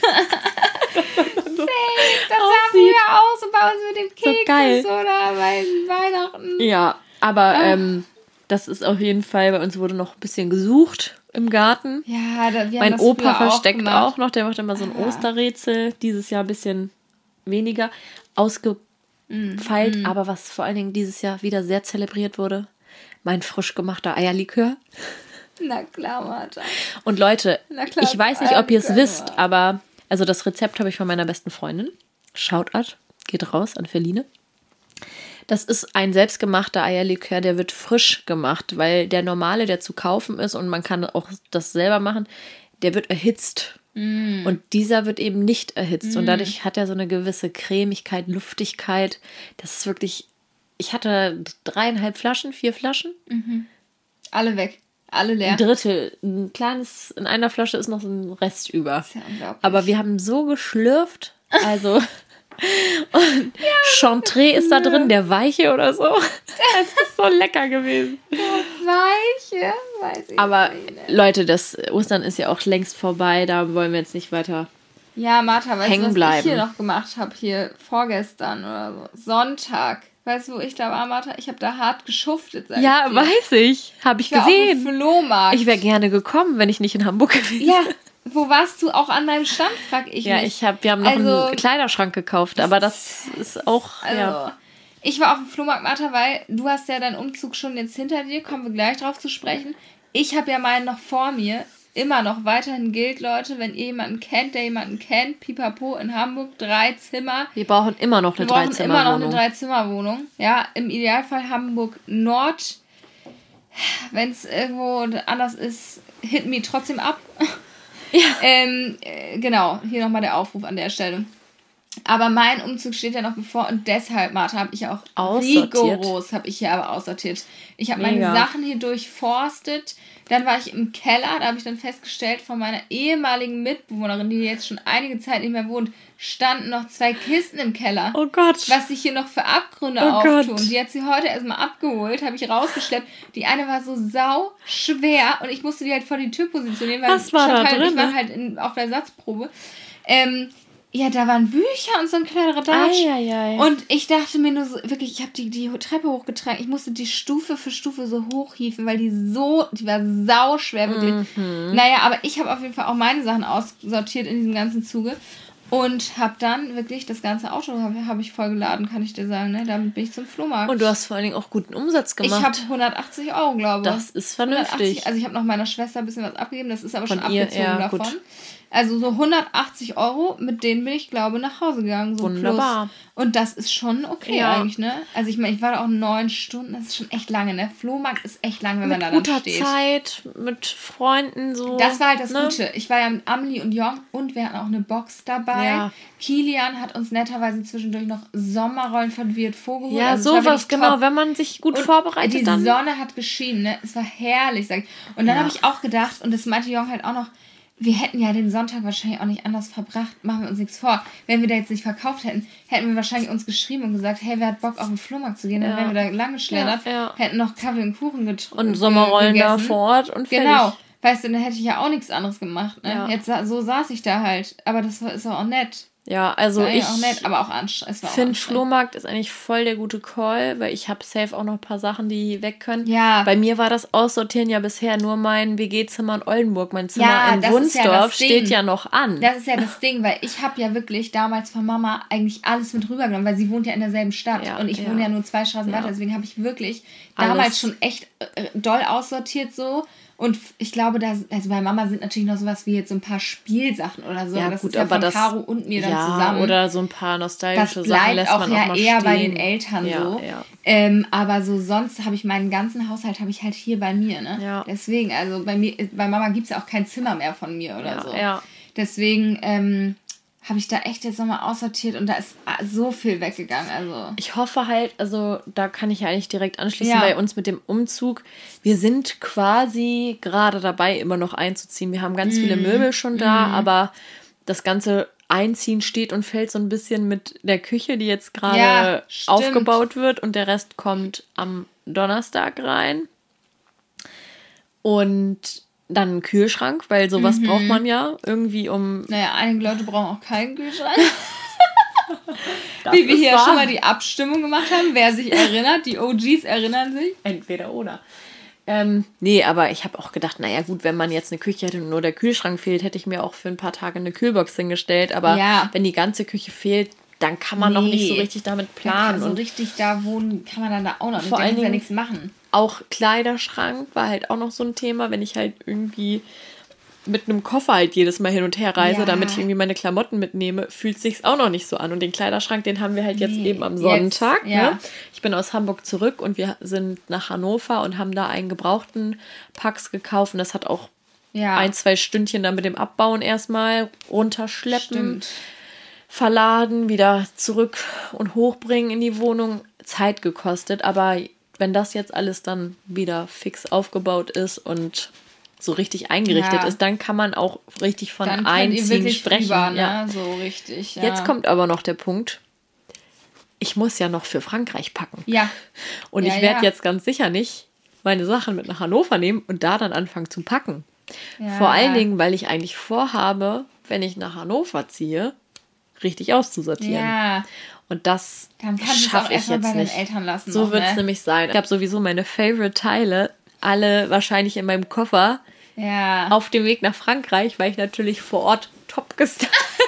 S2: so das haben wir ja auch so bei uns mit dem Keks so geil. Und so da bei Weihnachten.
S1: Ja, aber ah. ähm, das ist auf jeden Fall, bei uns wurde noch ein bisschen gesucht im Garten.
S2: Ja, da, wir
S1: mein
S2: haben das
S1: Opa versteckt
S2: auch,
S1: auch noch, der macht immer so ein ah. Osterrätsel. Dieses Jahr ein bisschen weniger ausgefeilt, mm, mm. aber was vor allen Dingen dieses Jahr wieder sehr zelebriert wurde, mein frisch gemachter Eierlikör.
S2: Na klar, Martha.
S1: Und Leute, klar, ich weiß nicht, ob ihr es wisst, aber also das Rezept habe ich von meiner besten Freundin. Shoutout, geht raus an Feline. Das ist ein selbstgemachter Eierlikör, der wird frisch gemacht, weil der normale, der zu kaufen ist und man kann auch das selber machen, der wird erhitzt. Mm. Und dieser wird eben nicht erhitzt. Mm. Und dadurch hat er so eine gewisse Cremigkeit, Luftigkeit. Das ist wirklich... Ich hatte dreieinhalb Flaschen, vier Flaschen.
S2: Mhm. Alle weg. Alle leer.
S1: Ein Drittel. Ein kleines, in einer Flasche ist noch so ein Rest über. Das ist ja unglaublich. Aber wir haben so geschlürft. Also... Und ja, Chantre ist da drin, der Weiche oder so. Das ist so lecker gewesen.
S2: Der Weiche? Weiß ich
S1: Aber
S2: nicht.
S1: Leute, das Ostern ist ja auch längst vorbei. Da wollen wir jetzt nicht weiter
S2: Ja, Martha, weißt
S1: hängen
S2: du, was
S1: bleiben.
S2: ich hier noch gemacht habe? Hier vorgestern oder so. Sonntag. Weißt du, wo ich da war, Martha? Ich habe da hart geschuftet. Sag
S1: ja,
S2: ich
S1: weiß ich. Habe ich, ich gesehen. Auf dem Flohmarkt. Ich wäre gerne gekommen, wenn ich nicht in Hamburg gewesen wäre.
S2: Ja. Wo warst du auch an deinem Stand, frag ich
S1: ja,
S2: mich.
S1: Ja, ich hab, wir haben noch also, einen Kleiderschrank gekauft, aber das ist auch,
S2: also,
S1: ja.
S2: Ich war auf dem Flohmarkt, Martha, weil du hast ja deinen Umzug schon jetzt hinter dir, kommen wir gleich drauf zu sprechen. Ich habe ja meinen noch vor mir, immer noch weiterhin gilt, Leute, wenn ihr jemanden kennt, der jemanden kennt, Pipapo in Hamburg, drei Zimmer.
S1: Wir brauchen immer noch eine Dreizimmerwohnung. Wir brauchen immer noch
S2: eine Dreizimmerwohnung. Ja, im Idealfall Hamburg Nord. Wenn es irgendwo anders ist, hit me trotzdem ab. Ja. Ähm, äh, genau, hier nochmal der Aufruf an der Stelle. Aber mein Umzug steht ja noch bevor und deshalb, Martha, habe ich auch aussortiert. rigoros, habe ich hier aber aussortiert. Ich habe meine Sachen hier durchforstet. Dann war ich im Keller, da habe ich dann festgestellt, von meiner ehemaligen Mitbewohnerin, die jetzt schon einige Zeit nicht mehr wohnt, standen noch zwei Kisten im Keller.
S1: Oh Gott.
S2: Was sich hier noch für Abgründe oh auftun. Gott. Die hat sie heute erstmal abgeholt, habe ich rausgeschleppt. Die eine war so sau schwer und ich musste die halt vor die Tür positionieren, weil
S1: Was war da
S2: halt,
S1: drin?
S2: Ich war halt in, auf der Satzprobe. Ähm, ja, da waren Bücher und so ein kleiner Radatsch. Und ich dachte mir nur so, wirklich, ich habe die, die Treppe hochgetragen. Ich musste die Stufe für Stufe so hochhieven, weil die so, die war sau schwer, wirklich. Mhm. Naja, aber ich habe auf jeden Fall auch meine Sachen aussortiert in diesem ganzen Zuge. Und habe dann wirklich das ganze Auto habe hab ich vollgeladen, kann ich dir sagen. Ne? Damit bin ich zum Flohmarkt.
S1: Und du hast vor allen Dingen auch guten Umsatz gemacht.
S2: Ich habe hundertachtzig Euro, glaube ich.
S1: Das ist vernünftig.
S2: hundertachtzig, also ich habe noch meiner Schwester ein bisschen was abgegeben, das ist aber
S1: Von
S2: schon
S1: ihr,
S2: abgezogen
S1: ja,
S2: davon.
S1: Gut.
S2: Also so hundertachtzig Euro, mit denen bin ich, glaube ich, nach Hause gegangen. So
S1: Wunderbar.
S2: Plus. Und das ist schon okay ja. eigentlich, ne? Also ich meine, ich war da auch neun Stunden, das ist schon echt lange, ne? Flohmarkt ist echt lange, wenn mit man da dann steht.
S1: Mit guter Zeit, mit Freunden so.
S2: Das war halt das ne? Gute. Ich war ja mit Amelie und Jong und wir hatten auch eine Box dabei. Ja. Kilian hat uns netterweise zwischendurch noch Sommerrollen von Viet Vogel
S1: Ja, also sowas, genau, wenn man sich gut und vorbereitet.
S2: Die
S1: dann.
S2: Sonne hat geschienen, ne? Es war herrlich, sag ich. Und dann ja. habe ich auch gedacht, und das meinte Jong halt auch noch, wir hätten ja den Sonntag wahrscheinlich auch nicht anders verbracht, machen wir uns nichts vor. Wenn wir da jetzt nicht verkauft hätten, hätten wir wahrscheinlich uns geschrieben und gesagt, hey, wer hat Bock auf den Flohmarkt zu gehen? Ja. Dann wären wir da lang geschlendert, ja, ja. hätten noch Kaffee und Kuchen getrunken.
S1: Und Sommerrollen da vor Ort und fertig.
S2: Genau. Weißt du, dann hätte ich ja auch nichts anderes gemacht. Ne? Ja. Jetzt, so saß ich da halt. Aber das war, ist auch nett.
S1: Ja, also ich
S2: auch nett, aber auch anstrengend.
S1: finde, Flohmarkt ist eigentlich voll der gute Call, weil ich habe safe auch noch ein paar Sachen, die weg können.
S2: Ja.
S1: Bei mir war das Aussortieren ja bisher nur mein W G-Zimmer in Oldenburg. Mein Zimmer ja, in Wunsdorf ja steht ja noch an.
S2: Das ist ja das Ding, weil ich habe ja wirklich damals von Mama eigentlich alles mit rübergenommen, weil sie wohnt ja in derselben Stadt ja, und ich ja. wohne ja nur zwei Straßen ja. weiter. Deswegen habe ich wirklich alles. damals schon echt äh, doll aussortiert so. Und ich glaube, da, also bei Mama sind natürlich noch sowas wie jetzt so ein paar Spielsachen oder so.
S1: Ja,
S2: das
S1: gut,
S2: ist ja
S1: aber
S2: von
S1: das,
S2: Caro und mir dann
S1: ja,
S2: zusammen.
S1: Oder so ein paar nostalgische
S2: das bleibt
S1: Sachen lässt
S2: auch
S1: man
S2: ja
S1: auch mal
S2: eher
S1: stehen.
S2: bei den Eltern
S1: ja,
S2: so.
S1: Ja.
S2: Ähm, aber so sonst habe ich meinen ganzen Haushalt habe ich halt hier bei mir. Ne?
S1: Ja.
S2: Deswegen, also bei mir, bei Mama gibt es ja auch kein Zimmer mehr von mir oder
S1: Ja,
S2: so.
S1: ja.
S2: Deswegen ähm, habe ich da echt jetzt nochmal aussortiert und da ist so viel weggegangen. Also
S1: ich hoffe halt, also da kann ich ja eigentlich direkt anschließen
S2: ja.
S1: bei uns mit dem Umzug. Wir sind quasi gerade dabei, immer noch einzuziehen. Wir haben ganz mm. viele Möbel schon da, mm. aber das ganze Einziehen steht und fällt so ein bisschen mit der Küche, die jetzt gerade ja, aufgebaut wird und der Rest kommt am Donnerstag rein. Und dann einen Kühlschrank, weil sowas mhm. braucht man ja irgendwie um...
S2: Naja, einige Leute brauchen auch keinen Kühlschrank. Wie wir hier wahr. schon mal die Abstimmung gemacht haben, wer sich erinnert, die O Gs erinnern sich.
S1: Entweder oder. Ähm, nee, aber ich habe auch gedacht, naja gut, wenn man jetzt eine Küche hätte und nur der Kühlschrank fehlt, hätte ich mir auch für ein paar Tage eine Kühlbox hingestellt. Aber ja. wenn die ganze Küche fehlt, dann kann man nee. noch nicht so richtig damit planen.
S2: So
S1: und
S2: richtig da wohnen kann man dann da auch noch nicht. Vor allem ja nichts machen.
S1: Auch Kleiderschrank war halt auch noch so ein Thema, wenn ich halt irgendwie mit einem Koffer halt jedes Mal hin und her reise, ja. damit ich irgendwie meine Klamotten mitnehme, fühlt sich's auch noch nicht so an. Und den Kleiderschrank, den haben wir halt jetzt nee. eben am Sonntag. Jetzt, ja. ne? Ich bin aus Hamburg zurück und wir sind nach Hannover und haben da einen gebrauchten Packs gekauft. Und das hat auch ja. ein, zwei Stündchen dann mit dem Abbauen erstmal runterschleppen, Stimmt. verladen, wieder zurück und hochbringen in die Wohnung. Zeit gekostet, aber wenn das jetzt alles dann wieder fix aufgebaut ist und so richtig eingerichtet ja. ist, dann kann man auch richtig von dann Einziehen sprechen. Lieber, ne?
S2: ja. So richtig, ja.
S1: Jetzt kommt aber noch der Punkt, ich muss ja noch für Frankreich packen.
S2: Ja.
S1: Und
S2: ja,
S1: ich werde
S2: ja.
S1: jetzt ganz sicher nicht meine Sachen mit nach Hannover nehmen und da dann anfangen zu packen. Ja. Vor allen Dingen, weil ich eigentlich vorhabe, wenn ich nach Hannover ziehe, richtig auszusortieren.
S2: Ja.
S1: Und das
S2: schaffe ich jetzt bei nicht. Den Eltern lassen
S1: so
S2: noch,
S1: wird es
S2: ne?
S1: nämlich sein. Ich habe sowieso meine Favorite-Teile alle wahrscheinlich in meinem Koffer
S2: ja.
S1: auf dem Weg nach Frankreich, weil ich natürlich vor Ort top gestylt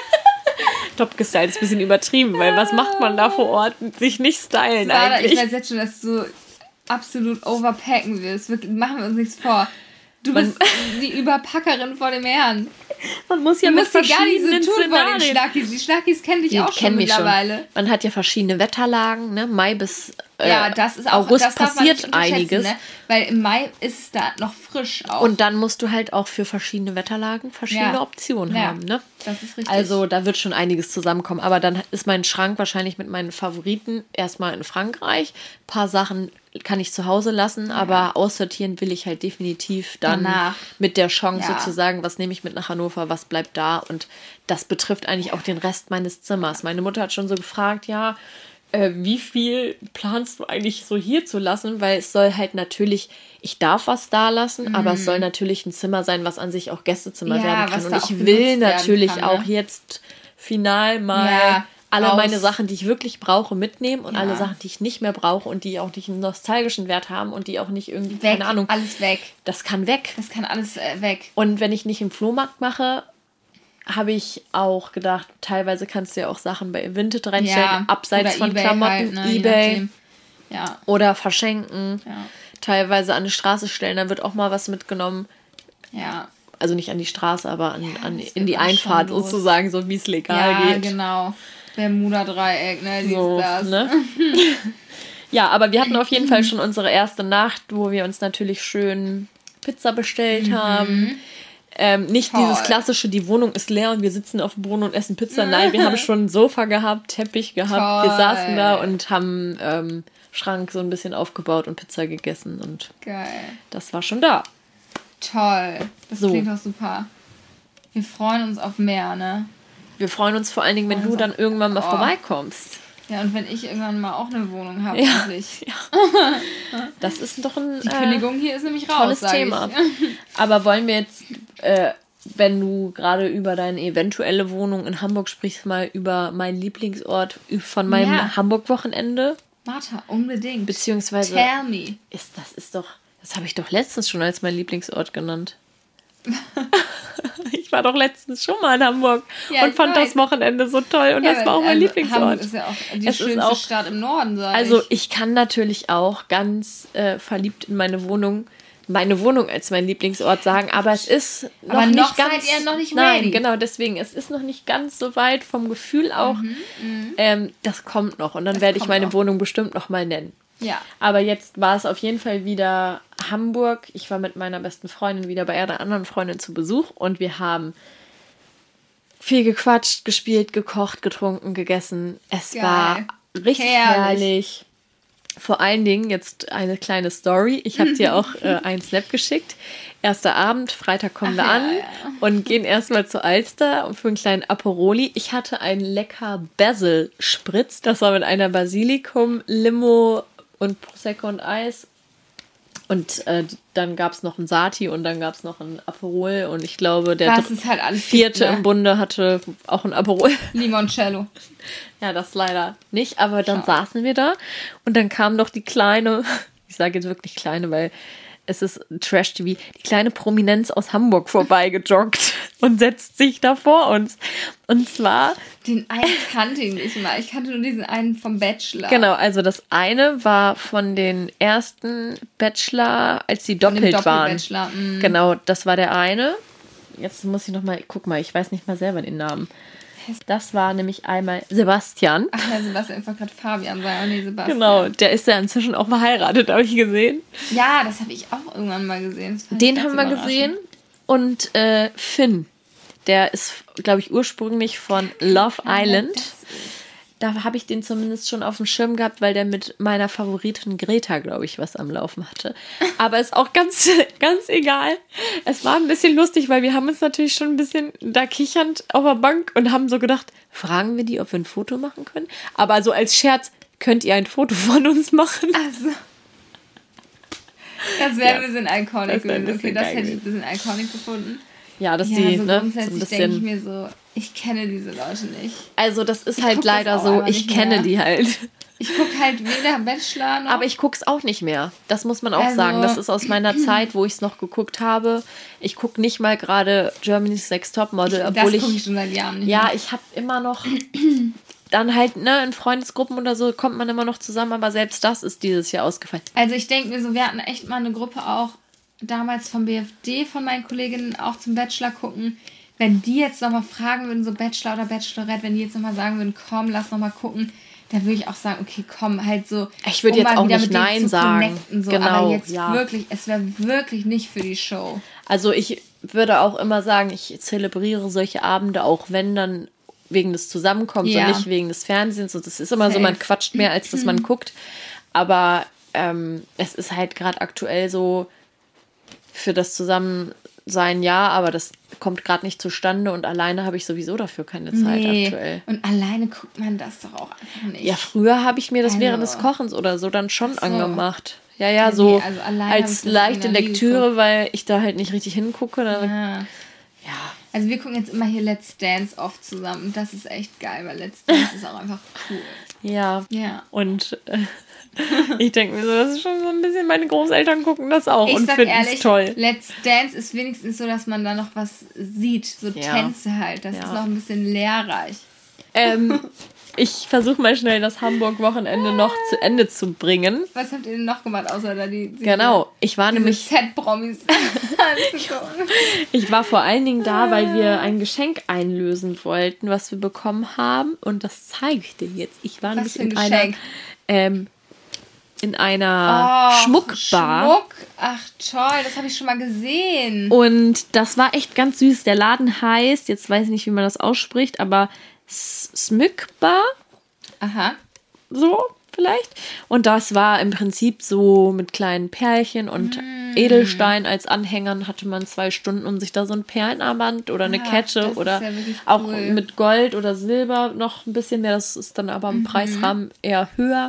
S1: top gestylt ist ein bisschen übertrieben, weil was macht man da vor Ort? Sich nicht stylen
S2: Sarah,
S1: eigentlich.
S2: Ich weiß jetzt schon, dass du absolut overpacken wirst. Wirklich, machen wir uns nichts vor. Du man, bist die Überpackerin vor dem Herrn.
S1: Man muss ja
S2: du
S1: mit
S2: musst verschiedenen
S1: gar nicht so tun
S2: vor den Schnackis. Die Schnackis kennen dich die auch schon mittlerweile. Schon.
S1: Man hat ja verschiedene Wetterlagen, ne? Mai bis äh,
S2: ja, das ist auch,
S1: August
S2: das
S1: passiert einiges.
S2: Ne? Weil im Mai ist es da noch frisch auch.
S1: Und dann musst du halt auch für verschiedene Wetterlagen verschiedene
S2: ja.
S1: Optionen
S2: ja.
S1: haben, ne?
S2: Das ist richtig.
S1: Also da wird schon einiges zusammenkommen. Aber dann ist mein Schrank wahrscheinlich mit meinen Favoriten erstmal in Frankreich. Ein paar Sachen kann ich zu Hause lassen, ja. aber aussortieren will ich halt definitiv dann
S2: Danach.
S1: mit der Chance
S2: ja.
S1: sozusagen, was nehme ich mit nach Hannover, was bleibt da, und das betrifft eigentlich auch den Rest meines Zimmers. Meine Mutter hat schon so gefragt, ja, äh, wie viel planst du eigentlich so hier zu lassen, weil es soll halt natürlich, ich darf was da lassen, mm. aber es soll natürlich ein Zimmer sein, was an sich auch Gästezimmer
S2: ja,
S1: werden kann, und ich will natürlich
S2: kann,
S1: auch
S2: ne?
S1: jetzt final mal
S2: ja.
S1: alle
S2: Aus.
S1: meine Sachen, die ich wirklich brauche, mitnehmen und
S2: ja.
S1: alle Sachen, die ich nicht mehr brauche und die auch nicht einen nostalgischen Wert haben und die auch nicht irgendwie,
S2: weg,
S1: keine Ahnung.
S2: alles weg.
S1: Das kann weg.
S2: Das kann alles äh, weg.
S1: Und wenn ich nicht im Flohmarkt mache, habe ich auch gedacht, teilweise kannst du ja auch Sachen bei Vinted reinstellen, ja. abseits
S2: oder
S1: von eBay Klamotten,
S2: halt, ne,
S1: eBay
S2: ja.
S1: oder verschenken,
S2: ja.
S1: teilweise an die Straße stellen, da wird auch mal was mitgenommen.
S2: Ja.
S1: Also nicht an die Straße, aber an,
S2: ja,
S1: an in die Einfahrt sozusagen, so wie es legal
S2: ja,
S1: geht.
S2: Ja, genau. Bermuda-Dreieck, ne, dies,
S1: so,
S2: das.
S1: Ne? Ja, aber wir hatten auf jeden Fall schon unsere erste Nacht, wo wir uns natürlich schön Pizza bestellt mhm. haben. Ähm, nicht Toll. Dieses klassische, die Wohnung ist leer und wir sitzen auf dem Boden und essen Pizza. Nein, wir haben schon ein Sofa gehabt, Teppich gehabt.
S2: Toll.
S1: Wir saßen da und haben ähm, Schrank so ein bisschen aufgebaut und Pizza gegessen. Und
S2: Geil.
S1: Das war schon da.
S2: Toll. Das
S1: so.
S2: Klingt doch super. Wir freuen uns auf mehr, ne?
S1: Wir freuen uns vor allen Dingen, wenn du dann irgendwann mal oh. vorbeikommst.
S2: Ja, und wenn ich irgendwann mal auch eine Wohnung habe,
S1: ja.
S2: endlich.
S1: Ja. Das ist doch ein
S2: Die Kündigung äh, hier ist nämlich raus,
S1: tolles Thema. Aber wollen wir jetzt, äh, wenn du gerade über deine eventuelle Wohnung in Hamburg sprichst, mal über meinen Lieblingsort von meinem ja. Hamburg-Wochenende?
S2: Martha, unbedingt.
S1: Beziehungsweise
S2: Tell me.
S1: Ist, das ist doch, das habe ich doch letztens schon als mein Lieblingsort genannt. Ich war doch letztens schon mal in Hamburg ja, und fand weiß. das Wochenende so toll und ja, das war auch mein also Lieblingsort.
S2: Hamburg ist ja auch die es schönste auch, Stadt im Norden, sag
S1: Also
S2: ich.
S1: ich kann natürlich auch ganz äh, verliebt in meine Wohnung meine Wohnung als mein Lieblingsort sagen, aber es ist noch
S2: aber
S1: nicht
S2: noch
S1: ganz...
S2: seid ihr noch nicht
S1: nein,
S2: ready.
S1: genau, deswegen, es ist noch nicht ganz so weit vom Gefühl auch.
S2: Mhm, mh.
S1: ähm, das kommt noch und dann
S2: Das
S1: werde ich
S2: kommt
S1: meine
S2: noch.
S1: Wohnung bestimmt noch mal nennen.
S2: Ja.
S1: Aber jetzt war es auf jeden Fall wieder Hamburg. Ich war mit meiner besten Freundin wieder bei einer anderen Freundin zu Besuch und wir haben viel gequatscht, gespielt, gekocht, getrunken, gegessen. Es
S2: Geil.
S1: war richtig
S2: Herrlich.
S1: herrlich. Vor allen Dingen jetzt eine kleine Story. Ich habe dir auch äh, einen Snap geschickt. Erster Abend, Freitag kommen wir
S2: Ach, ja,
S1: an
S2: ja.
S1: und gehen erstmal zur Alster für einen kleinen Aperoli. Ich hatte einen lecker Basil-Spritz. Das war mit einer Basilikum, Limo und Prosecco und Eis. Und äh, dann gab es noch einen Sati und dann gab es noch einen Aperol. Und ich glaube, der
S2: Das ist halt alles
S1: vierte
S2: fit, ne?
S1: im Bunde hatte auch ein Aperol.
S2: Limoncello.
S1: Ja, das leider nicht, aber dann
S2: Schade.
S1: saßen wir da und dann kam doch die kleine, ich sage jetzt wirklich kleine, weil es ist Trash-T V, die kleine Prominenz aus Hamburg vorbeigejoggt und setzt sich da vor uns. Und zwar...
S2: Den einen kannte ich nicht mal. Ich kannte nur diesen einen vom Bachelor.
S1: Genau, also das eine war von den ersten Bachelor, als sie doppelt waren.
S2: Doppel-Bachelor. Mm.
S1: Genau, das war der eine. Jetzt muss ich noch mal, guck mal, ich weiß nicht mal selber den Namen. Das war nämlich einmal Sebastian.
S2: Ach ja, Sebastian, ich wollte gerade Fabian sagen. Oh nee, Sebastian.
S1: Genau, der ist ja inzwischen auch verheiratet, habe ich gesehen.
S2: Ja, das habe ich auch irgendwann mal gesehen. Das fand ich
S1: Den
S2: ganz
S1: haben wir
S2: überraschend.
S1: gesehen. Und äh, Finn, der ist, glaube ich, ursprünglich von Love Island.
S2: Das ist-
S1: Da habe ich den zumindest schon auf dem Schirm gehabt, weil der mit meiner Favoritin Greta, glaube ich, was am Laufen hatte. Aber ist auch ganz, ganz egal. Es war ein bisschen lustig, weil wir haben uns natürlich schon ein bisschen da kichernd auf der Bank und haben so gedacht, fragen wir die, ob wir ein Foto machen können? Aber so als Scherz, könnt ihr ein Foto von uns machen?
S2: Also. Das wäre
S1: Ja.
S2: ein bisschen iconic
S1: Das wär ein
S2: gewesen. Okay,
S1: bisschen
S2: das
S1: geil
S2: hätte ich ein bisschen iconic gefunden.
S1: Ja, dass
S2: Ja,
S1: die,
S2: so
S1: ne, so ein
S2: grundsätzlich denke ich
S1: bisschen.
S2: mir so, ich kenne diese Leute nicht.
S1: Also, das ist
S2: Ich
S1: halt
S2: guck das
S1: leider
S2: auch
S1: so,
S2: aber
S1: ich
S2: nicht
S1: kenne
S2: mehr.
S1: die halt.
S2: Ich gucke halt weder Bachelor noch.
S1: Aber ich gucke es auch nicht mehr. Das muss man auch
S2: Also-
S1: sagen. Das ist aus meiner Zeit, wo ich es noch geguckt habe. Ich gucke nicht mal gerade Germany's Next Topmodel,
S2: das
S1: obwohl
S2: gucke ich
S1: ich.
S2: schon seit Jahren nicht
S1: Ja,
S2: mehr.
S1: ich habe immer noch. Dann halt, ne, in Freundesgruppen oder so kommt man immer noch zusammen, aber selbst das ist dieses Jahr ausgefallen.
S2: Also ich denke mir so, wir hatten echt mal eine Gruppe auch damals vom B F D von meinen Kolleginnen auch zum Bachelor gucken. Wenn die jetzt nochmal fragen würden, so Bachelor oder Bachelorette, wenn die jetzt nochmal sagen würden, komm, lass nochmal gucken, dann würde ich auch sagen, okay, komm, halt so.
S1: Ich würde
S2: um
S1: jetzt
S2: mal
S1: auch
S2: wieder
S1: nicht
S2: mit denen
S1: Nein
S2: zu
S1: sagen.
S2: connecten, So.
S1: Genau,
S2: Aber jetzt
S1: ja.
S2: wirklich, es wäre wirklich nicht für die Show.
S1: Also ich würde auch immer sagen, ich zelebriere solche Abende, auch wenn dann wegen des Zusammenkommens
S2: Ja.
S1: und nicht wegen des Fernsehens. Und das ist immer so,
S2: Safe.
S1: man quatscht mehr, als dass man guckt. Aber ähm, es ist halt gerade aktuell so für das Zusammensein, ja, aber das kommt gerade nicht zustande und alleine habe ich sowieso dafür keine Zeit
S2: Nee.
S1: aktuell.
S2: Und alleine guckt man das doch auch einfach nicht.
S1: Ja, früher habe ich mir das
S2: Also.
S1: während des Kochens oder so dann schon
S2: Ach so.
S1: angemacht. Ja, ja,
S2: Ja,
S1: so
S2: nee, also alleine hab ich
S1: als
S2: das
S1: leichte
S2: noch nie
S1: Lektüre,
S2: geguckt.
S1: weil ich da halt nicht richtig hingucke. Dann,
S2: Ja.
S1: ja.
S2: Also wir gucken jetzt immer hier Let's Dance oft zusammen. Das ist echt geil, weil Let's Dance ist auch einfach cool.
S1: Ja.
S2: Ja.
S1: Und äh, ich denke mir so, das ist schon so ein bisschen, meine Großeltern gucken das auch
S2: Ich
S1: und
S2: sag
S1: finden
S2: ehrlich,
S1: es toll.
S2: Let's Dance ist wenigstens so, dass man da noch was sieht. So
S1: Ja.
S2: Tänze halt. Das
S1: Ja.
S2: ist noch ein bisschen lehrreich.
S1: Ähm, ich versuche mal schnell das Hamburg-Wochenende noch zu Ende zu bringen.
S2: Was habt ihr denn noch gemacht, außer da die, die
S1: Genau, ich war
S2: diese
S1: nämlich,
S2: Z-Promis anzugucken?
S1: ich war vor allen Dingen da, weil wir ein Geschenk einlösen wollten, was wir bekommen haben. Und das zeige ich dir jetzt. Ich war nämlich
S2: für ein
S1: in einer,
S2: Geschenk?
S1: ähm, in einer
S2: Oh,
S1: Schmuckbar.
S2: Schmuck? Ach toll, das habe ich schon mal gesehen.
S1: Und das war echt ganz süß. Der Laden heißt, jetzt weiß ich nicht, wie man das ausspricht, aber S- Smykbar,
S2: Aha.
S1: so vielleicht. Und das war im Prinzip so mit kleinen Perlchen und
S2: Mm.
S1: Edelstein als Anhängern hatte man zwei Stunden, um sich da so ein Perlenarmband oder eine
S2: Ah,
S1: Kette
S2: das ist
S1: oder
S2: ja wirklich
S1: auch
S2: cool.
S1: mit Gold oder Silber noch ein bisschen mehr. Das ist dann aber im
S2: Mhm.
S1: Preisrahmen eher höher.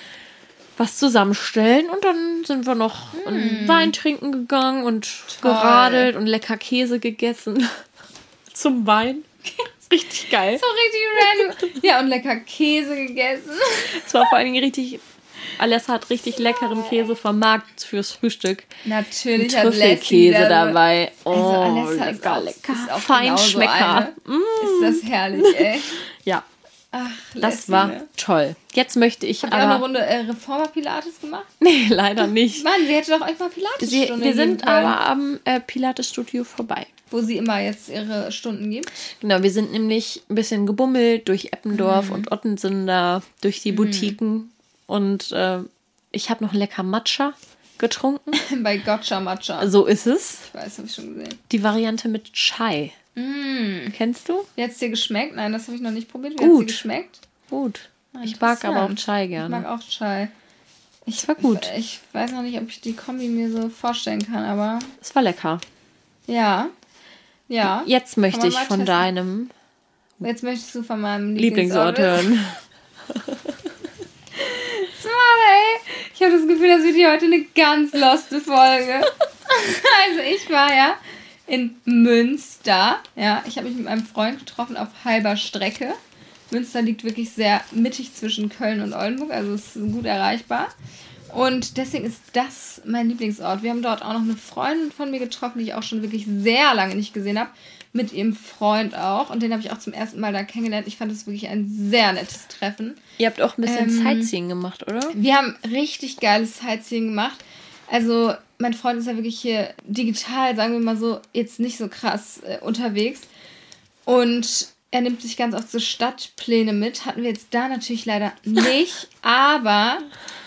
S1: Was zusammenstellen und dann sind wir noch einen Wein trinken gegangen und
S2: Mm. Toll.
S1: geradelt und lecker Käse gegessen zum Wein. Richtig geil.
S2: So richtig random. Ja, und lecker Käse gegessen.
S1: Es war vor allen Dingen richtig, Alessa hat richtig leckeren Käse vom Markt fürs Frühstück.
S2: Natürlich
S1: Ein
S2: hat Leslie
S1: Trüffelkäse
S2: da-
S1: dabei. Oh,
S2: Also Alessa ist
S1: lecker,
S2: auch,
S1: lecker.
S2: ist auch
S1: Feinschmecker.
S2: genauso eine. Ist das herrlich, ey.
S1: Ja, Ach, das war toll. Jetzt möchte ich
S2: Habt aber... Habt ihr auch eine Runde äh, Reformer-Pilates gemacht?
S1: Nee, leider nicht.
S2: Mann, sie hätte doch euch mal Pilates-Stunde
S1: Wir sind aber am äh, Pilates-Studio vorbei.
S2: Wo sie immer jetzt ihre Stunden gibt?
S1: Genau, wir sind nämlich ein bisschen gebummelt durch Eppendorf mm. und Ottensen durch die Boutiquen. Mm. Und äh, ich habe noch lecker Matcha getrunken.
S2: Bei Gotcha Matcha.
S1: So ist es.
S2: Ich weiß, habe ich schon gesehen.
S1: Die Variante mit Chai.
S2: Mm.
S1: Kennst du?
S2: Wie hat es dir geschmeckt? Nein, das habe ich noch nicht probiert. Wie
S1: hat es
S2: dir geschmeckt?
S1: Gut. Ah, ich mag aber auch Chai gerne.
S2: Ich mag auch Chai.
S1: Ich, das war gut.
S2: Ich, ich weiß noch nicht, ob ich die Kombi mir so vorstellen kann, aber...
S1: Es war lecker.
S2: Ja. Ja.
S1: Jetzt möchte ich von testen. deinem...
S2: Jetzt möchtest du von meinem
S1: Lieblingsort, Lieblingsort hören.
S2: Smart, ey. Ich habe das Gefühl, das wird hier heute eine ganz loste Folge. Also ich war ja in Münster. Ja, ich habe mich mit meinem Freund getroffen auf halber Strecke. Münster liegt wirklich sehr mittig zwischen Köln und Oldenburg, also es ist gut erreichbar. Und deswegen ist das mein Lieblingsort. Wir haben dort auch noch eine Freundin von mir getroffen, die ich auch schon wirklich sehr lange nicht gesehen habe. Mit ihrem Freund auch. Und den habe ich auch zum ersten Mal da kennengelernt. Ich fand das wirklich ein sehr nettes Treffen.
S1: Ihr habt auch ein bisschen ähm, Sightseeing gemacht, oder?
S2: Wir haben richtig geiles Sightseeing gemacht. Also mein Freund ist ja wirklich hier digital, sagen wir mal so, jetzt nicht so krass äh, unterwegs. Und er nimmt sich ganz oft so Stadtpläne mit. Hatten wir jetzt da natürlich leider nicht. Aber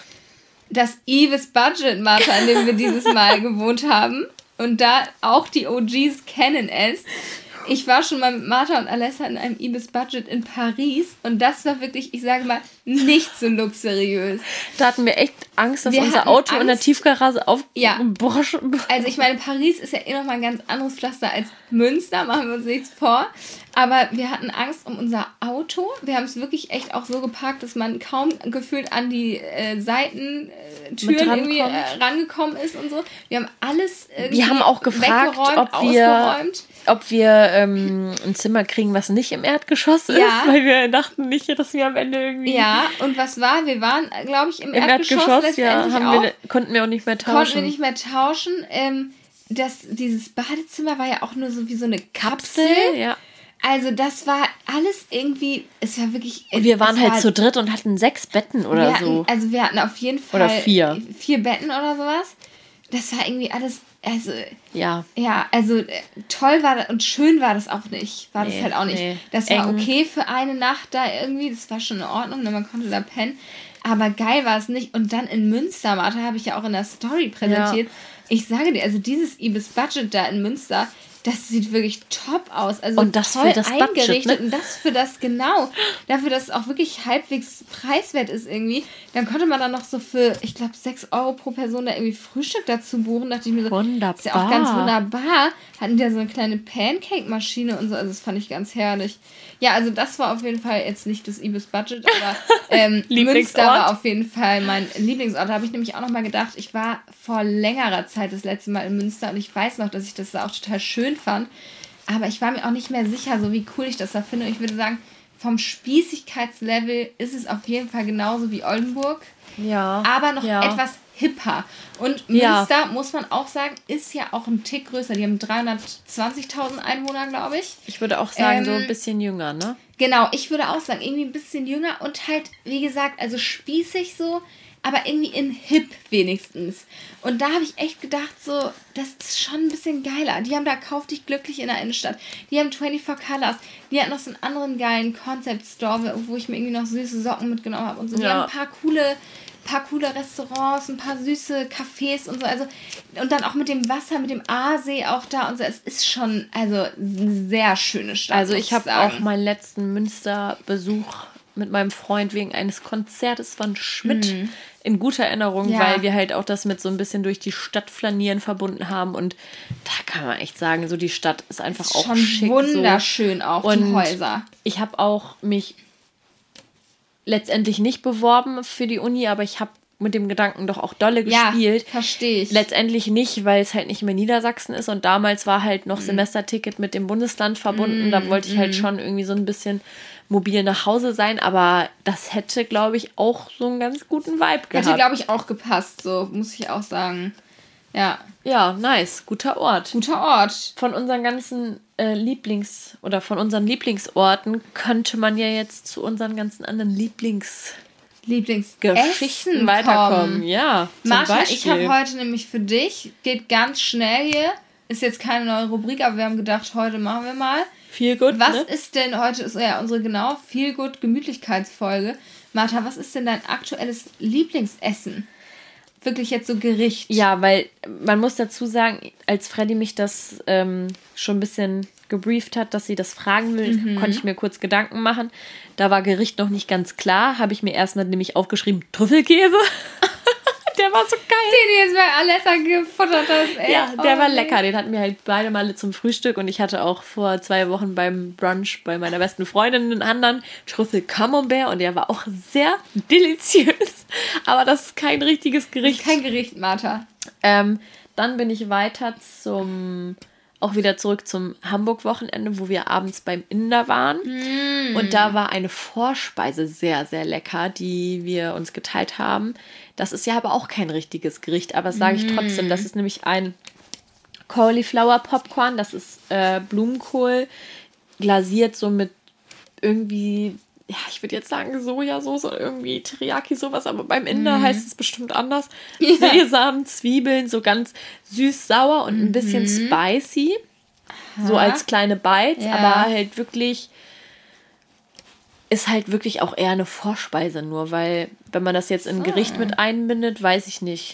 S2: das Ibis Budget Martha, in dem wir dieses Mal gewohnt haben. Und da auch die O Gs kennen es. Ich war schon mal mit Martha und Alessa in einem Ibis Budget in Paris. Und das war wirklich, ich sage mal, nicht so luxuriös.
S1: Da hatten wir echt Angst, dass wir unser Auto Angst, in der Tiefgarage auf...
S2: Ja. Boah. Also ich meine, Paris ist ja eh nochmal ein ganz anderes Pflaster als Münster, machen wir uns nichts vor. Aber wir hatten Angst um unser Auto. Wir haben es wirklich echt auch so geparkt, dass man kaum gefühlt an die äh, Seitentüren irgendwie äh, rangekommen ist und so. Wir haben alles irgendwie
S1: Wir haben auch gefragt, ob wir, ob wir ähm, ein Zimmer kriegen, was nicht im Erdgeschoss ist,
S2: ja.
S1: weil wir dachten nicht, dass wir am Ende irgendwie...
S2: Ja, und was war? Wir waren, glaube ich, im, im Erdgeschoss,
S1: Erdgeschoss ja, haben
S2: auch.
S1: Wir, konnten wir auch nicht mehr tauschen.
S2: Konnten wir nicht mehr tauschen. Ähm, das, dieses Badezimmer war ja auch nur so wie so eine Kapsel.
S1: Kapsel ja.
S2: Also das war alles irgendwie, es war wirklich...
S1: Und wir waren halt war, zu dritt und hatten sechs Betten oder
S2: hatten,
S1: so.
S2: Also wir hatten auf jeden Fall...
S1: Oder vier.
S2: Vier Betten oder sowas. Das war irgendwie alles... Also,
S1: ja.
S2: Ja, also toll war das und schön war das auch nicht. War nee, das halt auch nicht. Nee. Das war Eng. okay für eine Nacht da irgendwie. Das war schon in Ordnung, man konnte da pennen. Aber geil war es nicht. Und dann in Münster, Martha, habe ich ja auch in der Story präsentiert. Ja. Ich sage dir, also dieses Ibis Budget da in Münster... Das sieht wirklich top aus. Also
S1: und das
S2: toll
S1: für das
S2: eingerichtet.
S1: Budget, ne?
S2: Und das für das, genau. Dafür, dass es auch wirklich halbwegs preiswert ist irgendwie. Dann konnte man dann noch so für, ich glaube, sechs Euro pro Person da irgendwie Frühstück dazu buchen. Da dachte ich mir so,
S1: wunderbar.
S2: Das ist ja auch ganz wunderbar. Hatten die ja so eine kleine Pancake-Maschine und so. Also das fand ich ganz herrlich. Ja, also das war auf jeden Fall jetzt nicht das Ibis Budget, aber ähm, Münster war auf jeden Fall mein Lieblingsort. Da habe ich nämlich auch noch mal gedacht, ich war vor längerer Zeit das letzte Mal in Münster und ich weiß noch, dass ich das da auch total schön fand. Aber ich war mir auch nicht mehr sicher, so wie cool ich das da finde. Und ich würde sagen, vom Spießigkeitslevel ist es auf jeden Fall genauso wie Oldenburg.
S1: Ja.
S2: Aber noch
S1: ja.
S2: etwas hipper. Und
S1: ja.
S2: Münster, muss man auch sagen, ist ja auch ein Tick größer. Die haben dreihundertzwanzigtausend Einwohner, glaube ich.
S1: Ich würde auch sagen,
S2: ähm,
S1: so ein bisschen jünger, ne?
S2: Genau, ich würde auch sagen, irgendwie ein bisschen jünger und halt, wie gesagt, also spießig so, aber irgendwie in hip wenigstens. Und da habe ich echt gedacht, so, das ist schon ein bisschen geiler. Die haben da Kauf dich glücklich in der Innenstadt. Die haben vierundzwanzig Colors. Die hatten noch so einen anderen geilen Concept Store, wo ich mir irgendwie noch süße Socken mitgenommen habe und so. Die ja. haben ein paar coole... paar coole Restaurants, ein paar süße Cafés und so, also und dann auch mit dem Wasser, mit dem Aasee auch da und so, es ist schon, also eine sehr schöne Stadt.
S1: Also ich habe auch meinen letzten Münsterbesuch mit meinem Freund wegen eines Konzertes von Schmidt mhm. in guter Erinnerung, ja. weil wir halt auch das mit so ein bisschen durch die Stadt flanieren verbunden haben und da kann man echt sagen, so die Stadt ist einfach ist auch
S2: schon
S1: schick.
S2: Wunderschön
S1: so.
S2: auch,
S1: und
S2: die Häuser.
S1: Ich habe auch mich letztendlich nicht beworben für die Uni, aber ich habe mit dem Gedanken doch auch dolle gespielt.
S2: Ja, verstehe ich.
S1: Letztendlich nicht, weil es halt nicht mehr Niedersachsen ist und damals war halt noch mm. Semesterticket mit dem Bundesland verbunden. Mm, da wollte ich mm. halt schon irgendwie so ein bisschen mobil nach Hause sein, aber das hätte, glaube ich, auch so einen ganz guten Vibe gehabt.
S2: Hätte, glaube ich, auch gepasst, so muss ich auch sagen. Ja.
S1: Ja, nice. Guter Ort.
S2: Guter Ort.
S1: Von unseren ganzen äh, Lieblings- oder von unseren Lieblingsorten könnte man ja jetzt zu unseren ganzen anderen Lieblings-
S2: Lieblingsgeschichten weiterkommen. Ja, zum Martha, Beispiel. Ich habe heute nämlich für dich, geht ganz schnell hier, ist jetzt keine neue Rubrik, aber wir haben gedacht, heute machen wir mal. Feel Good, Was ne? ist denn, heute ist ja unsere genau Feel Good Gemütlichkeitsfolge. Martha, was ist denn dein aktuelles Lieblingsessen? Wirklich jetzt so Gericht.
S1: Ja, weil man muss dazu sagen, als Freddy mich das ähm, schon ein bisschen gebrieft hat, dass sie das fragen will, mhm. konnte ich mir kurz Gedanken machen. Da war Gericht noch nicht ganz klar, habe ich mir erstmal nämlich aufgeschrieben, Trüffelkäse. Der war so geil.
S2: Den du jetzt bei Alessa gefuttert hast, ey.
S1: Ja, der
S2: oh,
S1: war lecker. Den hatten wir halt beide Male zum Frühstück und ich hatte auch vor zwei Wochen beim Brunch bei meiner besten Freundin einen anderen Trüffel Camembert und der war auch sehr deliziös. Aber das ist kein richtiges Gericht.
S2: Kein Gericht, Martha.
S1: Ähm, dann bin ich weiter zum... auch wieder zurück zum Hamburg-Wochenende, wo wir abends beim Inder waren. Mm. Und da war eine Vorspeise sehr, sehr lecker, die wir uns geteilt haben. Das ist ja aber auch kein richtiges Gericht, aber das sage ich trotzdem. Das ist nämlich ein Cauliflower-Popcorn. Das ist äh, Blumenkohl, glasiert so mit irgendwie, ja, ich würde jetzt sagen Sojasauce oder irgendwie Teriyaki, sowas. Aber beim Inder mm. heißt es bestimmt anders. Ja. Sesam, Zwiebeln, so ganz süß-sauer und ein bisschen mhm. spicy. Aha. So als kleine Bites, ja. aber halt wirklich, ist halt wirklich auch eher eine Vorspeise nur, weil wenn man das jetzt in ein so. Gericht mit einbindet, weiß ich nicht.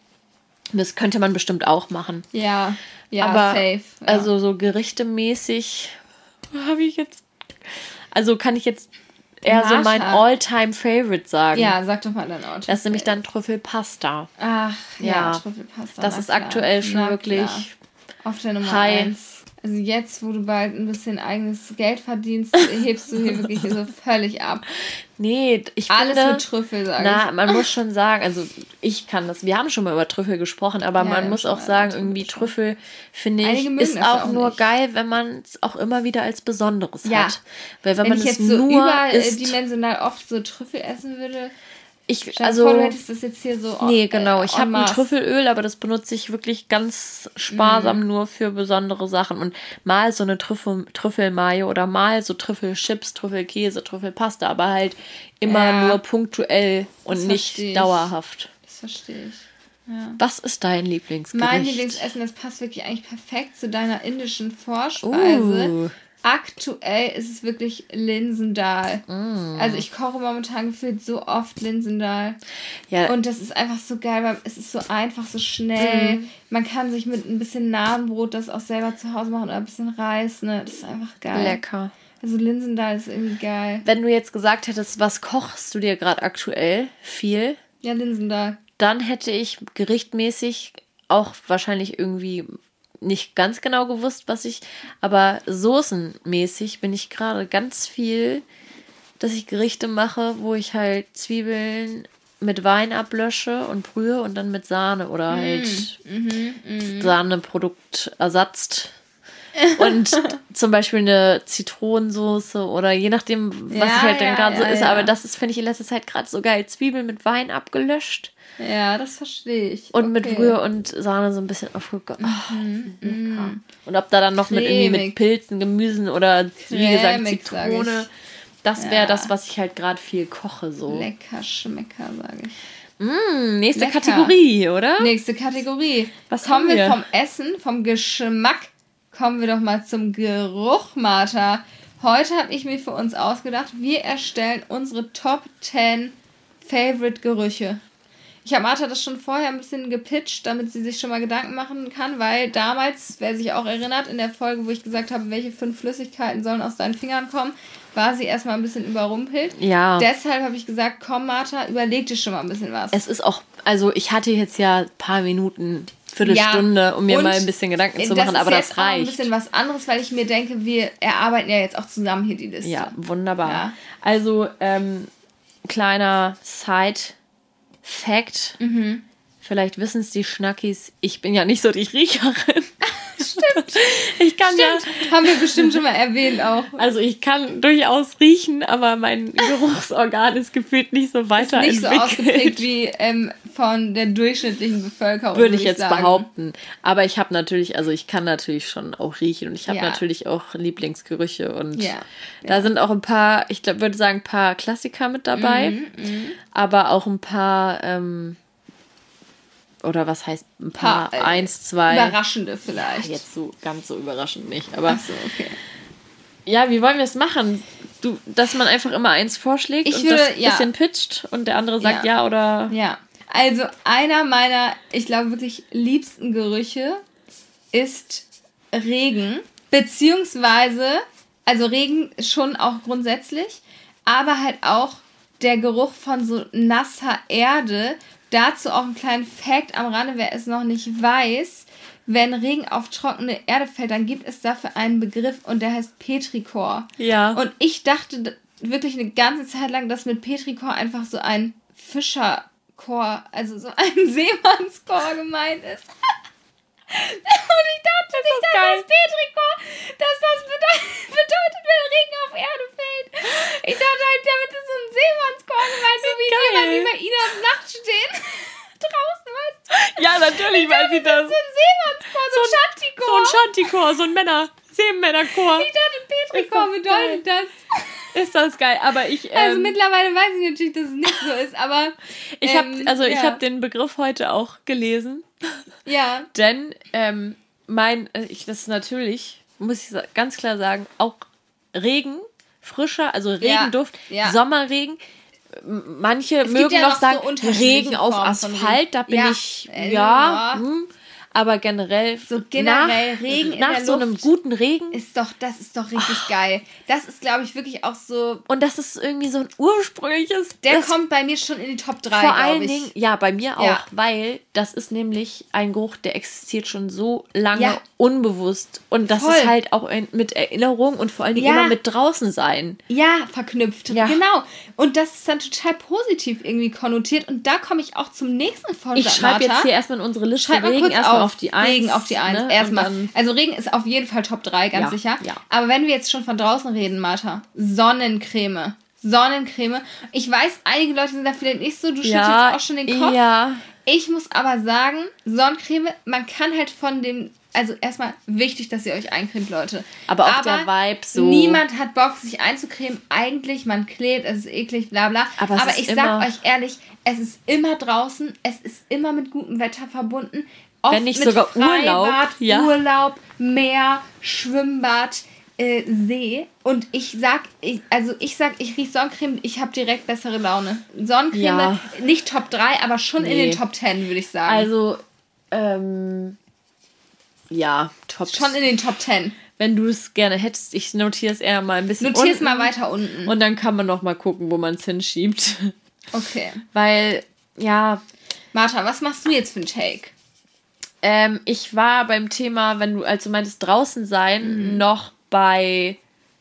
S1: Das könnte man bestimmt auch machen. Ja, ja, aber safe. Ja. Also so gerichtemäßig habe ich jetzt, also kann ich jetzt eher Martha. so mein All-Time-Favorite sagen.
S2: Ja, sag doch mal dein All-Time-Favorite.
S1: Das ist nämlich dann Trüffelpasta.
S2: Ach, ja, ja Trüffelpasta.
S1: Das ist klar. aktuell schon na wirklich klar.
S2: Auf der Nummer eins. Also jetzt, wo du bald ein bisschen eigenes Geld verdienst, hebst du hier wirklich so völlig ab.
S1: Nee, ich
S2: Alles
S1: finde...
S2: mit Trüffel, sag
S1: na,
S2: ich.
S1: man muss schon sagen, also ich kann das, wir haben schon mal über Trüffel gesprochen, aber ja, man muss auch sagen, irgendwie Trüffel, finde ich, ist auch, auch nur nicht. geil, wenn man es auch immer wieder als Besonderes ja. hat. Weil wenn, wenn man ich es jetzt
S2: nur so überdimensional oft so Trüffel essen würde...
S1: Ich, also, vor,
S2: du hättest das jetzt hier so
S1: nee, genau. Ich habe ein Trüffelöl, aber das benutze ich wirklich ganz sparsam mm. nur für besondere Sachen. Und mal so eine Trüffel, Trüffelmayo oder mal so Trüffelchips, Trüffelkäse, Trüffelpasta, aber halt immer ja. nur punktuell und das nicht dauerhaft.
S2: Das verstehe ich. Ja.
S1: Was ist dein Lieblingsgericht?
S2: Mein Lieblingsessen, das passt wirklich eigentlich perfekt zu deiner indischen Vorspeise. Uh. Aktuell ist es wirklich Linsendal. Mm. Also ich koche momentan gefühlt so oft Linsendal. Ja. Und das ist einfach so geil, weil es ist so einfach, so schnell. Mm. Man kann sich mit ein bisschen Nahenbrot das auch selber zu Hause machen oder ein bisschen Reis. Ne? Das ist einfach geil. Lecker. Also Linsendal ist irgendwie geil.
S1: Wenn du jetzt gesagt hättest, was kochst du dir gerade aktuell viel?
S2: Ja, Linsendal.
S1: Dann hätte ich gerichtmäßig auch wahrscheinlich irgendwie... nicht ganz genau gewusst, was ich, aber soßenmäßig bin ich gerade ganz viel, dass ich Gerichte mache, wo ich halt Zwiebeln mit Wein ablösche und brühe und dann mit Sahne oder halt mm, mm, Sahneprodukt ersetzt. Und zum Beispiel eine Zitronensoße oder je nachdem, was ja, ich halt dann ja, gerade ja, so esse. Ja. Aber das ist, finde ich, in letzter Zeit gerade so geil. Zwiebeln mit Wein abgelöscht.
S2: Ja, das verstehe ich.
S1: Und okay. mit Brühe und Sahne so ein bisschen aufgegossen. Oh, mhm, mm. Und ob da dann noch mit irgendwie mit Pilzen, Gemüsen oder wie gesagt Zitrone. Das wäre ja. das, was ich halt gerade viel koche. So.
S2: Lecker Schmecker, sage ich.
S1: Mm, nächste Lecker. Kategorie, oder?
S2: Nächste Kategorie.
S1: Was
S2: kommen
S1: wir?
S2: wir vom Essen, vom Geschmack, kommen wir doch mal zum Geruch, Martha. Heute habe ich mir für uns ausgedacht, wir erstellen unsere Top zehn Favorite Gerüche. Ich habe Martha das schon vorher ein bisschen gepitcht, damit sie sich schon mal Gedanken machen kann, weil damals, wer sich auch erinnert, in der Folge, wo ich gesagt habe, welche fünf Flüssigkeiten sollen aus deinen Fingern kommen, war sie erstmal ein bisschen überrumpelt. Ja. Deshalb habe ich gesagt, komm Martha, überleg dir schon mal ein bisschen was.
S1: Es ist auch, also ich hatte jetzt ja ein paar Minuten, Viertelstunde, ja, um mir mal ein bisschen Gedanken zu machen, aber das reicht. Das ist jetzt auch ein
S2: bisschen was anderes, weil ich mir denke, wir erarbeiten ja jetzt auch zusammen hier die Liste.
S1: Ja, wunderbar. Ja. Also, ähm, kleiner Side- Fact, mhm. vielleicht wissen es die Schnackis, ich bin ja nicht so die Riecherin.
S2: Stimmt.
S1: Ich kann
S2: Stimmt. ja... Haben wir bestimmt schon mal erwähnt auch.
S1: Also ich kann durchaus riechen, aber mein Geruchsorgan ist gefühlt nicht so weiterentwickelt.
S2: Ist nicht so ausgeprägt wie ähm, von der durchschnittlichen Bevölkerung.
S1: Würde ich jetzt sagen. behaupten. Aber ich habe natürlich, also ich kann natürlich schon auch riechen und ich habe ja. natürlich auch Lieblingsgerüche und ja. da ja. sind auch ein paar, ich glaube, würde sagen, ein paar Klassiker mit dabei, mhm, aber auch ein paar, ähm, oder was heißt ein paar, paar äh, eins, zwei.
S2: Überraschende vielleicht.
S1: Ja, jetzt so ganz so überraschend nicht, aber.
S2: Ach so, okay.
S1: Ja, wie wollen wir es machen? Du, dass man einfach immer eins vorschlägt ich und würde, das ein bisschen ja. pitcht und der andere sagt ja, ja oder...
S2: Ja, also einer meiner, ich glaube wirklich liebsten Gerüche ist Regen, beziehungsweise, also Regen schon auch grundsätzlich, aber halt auch der Geruch von so nasser Erde. Dazu auch einen kleinen Fact am Rande, wer es noch nicht weiß. Wenn Regen auf trockene Erde fällt, dann gibt es dafür einen Begriff und der heißt Petrichor. Ja. Und ich dachte wirklich eine ganze Zeit lang, dass mit Petrichor einfach so ein Fischerchor, also so ein Seemannschor gemeint ist. Und ich dachte, das ist geil. Das Petrichor, dass das bedeutet, bedeutet, wenn Regen auf Erde fällt. Ich dachte halt, damit ist so ein Seemannschor gemeint, so wie jemand wie bei Ihnen auf Nacht stehen. Draußen, weißt du?
S1: Ja, natürlich, weil sie das...
S2: So ein Seemannschor, so, so ein Schantichor.
S1: So ein Schantichor, so ein Männer, Seemännerchor.
S2: Ich dachte, Petrichor bedeutet geil. das.
S1: Ist das geil, aber ich... Ähm,
S2: also mittlerweile weiß ich natürlich, dass es nicht so ist, aber...
S1: ich ähm, habe also ja. ich habe den Begriff heute auch gelesen.
S2: Ja.
S1: Denn ähm, mein, ich, das ist natürlich, muss ich ganz klar sagen, auch Regen, frischer, also Regenduft, ja. Ja. Sommerregen. Manche es mögen ja noch sagen, so Regen auf Asphalt, da bin ja. ich, ja, ja. Hm, aber generell,
S2: so generell nach, Regen
S1: nach
S2: in
S1: so
S2: der
S1: einem guten Regen.
S2: Ist doch, das ist doch richtig oh. geil. Das ist, glaube ich, wirklich auch so.
S1: Und das ist irgendwie so ein ursprüngliches.
S2: Der kommt bei mir schon in die Top drei,
S1: vor allen Dingen, ja, bei mir auch, ja. weil das ist nämlich ein Geruch, der existiert schon so lange ja. unbewusst. Und das Voll. ist halt auch ein, mit Erinnerung und vor allen Dingen ja. immer mit draußen sein.
S2: Ja, verknüpft. Ja. Genau. Und das ist dann total positiv irgendwie konnotiert. Und da komme ich auch zum nächsten Vorschlag.
S1: Ich schreibe jetzt hier erstmal in unsere Liste
S2: Schreib
S1: Regen erstmal auf die eins.
S2: Regen auf die eins. Ne? Erstmal. Also Regen ist auf jeden Fall Top drei, ganz
S1: ja,
S2: sicher.
S1: Ja.
S2: Aber wenn wir jetzt schon von draußen reden, Martha, Sonnencreme. Sonnencreme. Ich weiß, einige Leute sind da vielleicht nicht so, du schüttelst ja, jetzt auch schon den Kopf.
S1: Ja.
S2: Ich muss aber sagen, Sonnencreme, man kann halt von dem, also erstmal wichtig, dass ihr euch eincremt, Leute.
S1: Aber auch aber der Vibe so.
S2: Niemand hat Bock, sich einzucremen. Eigentlich, man klebt, es ist eklig, bla bla. Aber, aber ich sag euch ehrlich, es ist immer draußen, es ist immer mit gutem Wetter verbunden. Oft
S1: wenn nicht sogar
S2: Freibad,
S1: Urlaub.
S2: Ja. Urlaub, Meer, Schwimmbad, äh, See. Und ich sag, ich, also ich sag, ich riech Sonnencreme, ich habe direkt bessere Laune. Sonnencreme, ja. nicht Top drei, aber schon nee. in den Top zehn, würde ich sagen.
S1: Also, ähm, ja, Top
S2: schon in den Top zehn.
S1: Wenn du es gerne hättest, ich notiere es eher mal ein bisschen
S2: Notiere es mal weiter unten.
S1: Und dann kann man noch mal gucken, wo man es hinschiebt.
S2: Okay.
S1: Weil, ja...
S2: Martha, was machst du jetzt für einen Take?
S1: Ähm, ich war beim Thema, wenn du, als du meintest, draußen sein, mhm. noch bei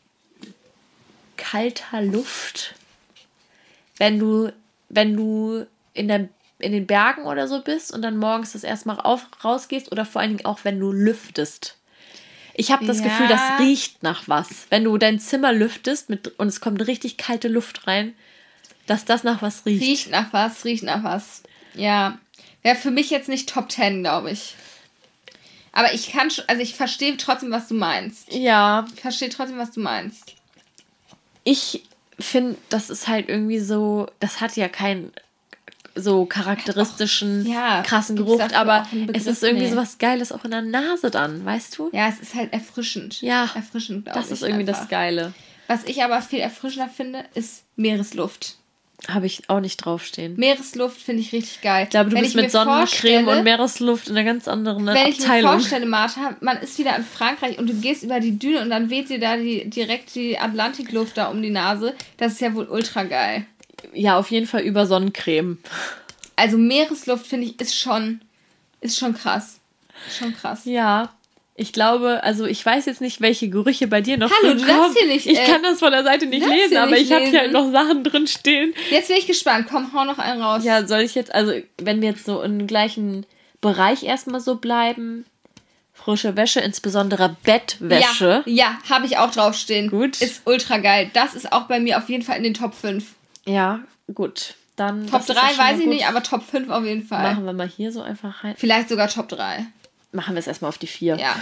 S1: kalter Luft. Wenn du, wenn du in, der, in den Bergen oder so bist und dann morgens das erstmal auf, rausgehst oder vor allen Dingen auch, wenn du lüftest. Ich habe das ja. Gefühl, das riecht nach was. Wenn du dein Zimmer lüftest mit, und es kommt richtig kalte Luft rein, dass das nach was riecht.
S2: Riecht nach was, riecht nach was. Ja. Wäre für mich jetzt nicht Top zehn, glaube ich. Aber ich kann schon, also ich verstehe trotzdem, was du meinst.
S1: Ja.
S2: Ich verstehe trotzdem, was du meinst.
S1: Ich finde, das ist halt irgendwie so, das hat ja keinen so charakteristischen, auch, ja, krassen Geruch, aber es ist irgendwie nee. so was Geiles auch in der Nase dann, weißt du?
S2: Ja, es ist halt erfrischend.
S1: Ja.
S2: Erfrischend, glaube ich.
S1: Das ist irgendwie einfach das Geile.
S2: Was ich aber viel erfrischender finde, ist Meeresluft.
S1: Habe ich auch nicht draufstehen.
S2: Meeresluft finde ich richtig geil.
S1: Ich glaube, du wenn bist mit Sonnencreme und Meeresluft in einer ganz anderen
S2: wenn
S1: Abteilung.
S2: Wenn ich mir vorstelle, Martha, man ist wieder in Frankreich und du gehst über die Düne und dann weht dir da die, direkt die Atlantikluft da um die Nase. Das ist ja wohl ultra geil.
S1: Ja, auf jeden Fall über Sonnencreme.
S2: Also Meeresluft, finde ich, ist schon, ist schon krass. Schon krass.
S1: Ja. Ich glaube, also ich weiß jetzt nicht, welche Gerüche bei dir noch
S2: Hallo, du darfst hier nicht...
S1: Ich äh, kann das von der Seite nicht lesen, aber nicht ich habe hier halt noch Sachen drin stehen.
S2: Jetzt bin ich gespannt. Komm, hau noch einen raus.
S1: Ja, soll ich jetzt, also wenn wir jetzt so im gleichen Bereich erstmal so bleiben, frische Wäsche, insbesondere Bettwäsche.
S2: Ja, ja, habe ich auch draufstehen.
S1: Gut.
S2: Ist ultra geil. Das ist auch bei mir auf jeden Fall in den Top fünf.
S1: Ja, gut. Dann,
S2: Top drei weiß ich gut. nicht, aber Top fünf auf jeden Fall.
S1: Machen wir mal hier so einfach rein.
S2: Vielleicht sogar Top drei.
S1: Machen wir es erstmal auf die vier.
S2: Ja.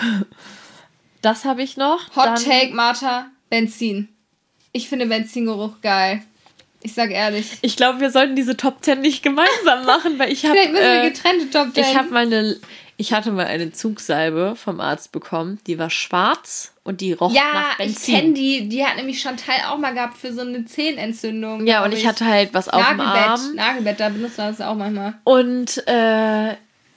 S1: Das habe ich noch.
S2: Hot dann Take, Martha, Benzin. Ich finde Benzingeruch geil. Ich sag ehrlich.
S1: Ich glaube, wir sollten diese Top zehn nicht gemeinsam machen, weil ich habe...
S2: Vielleicht müssen wir getrennte Top zehn.
S1: Ich habe mal eine... Ich hatte mal eine Zugsalbe vom Arzt bekommen, die war schwarz und die roch
S2: ja,
S1: nach Benzin.
S2: Ja, ich kenne die. Die hat nämlich Chantal auch mal gehabt für so eine Zehenentzündung.
S1: Ja, und ich, ich hatte halt was auf dem Arm.
S2: Nagelbett, da benutzt man das auch manchmal.
S1: Und äh,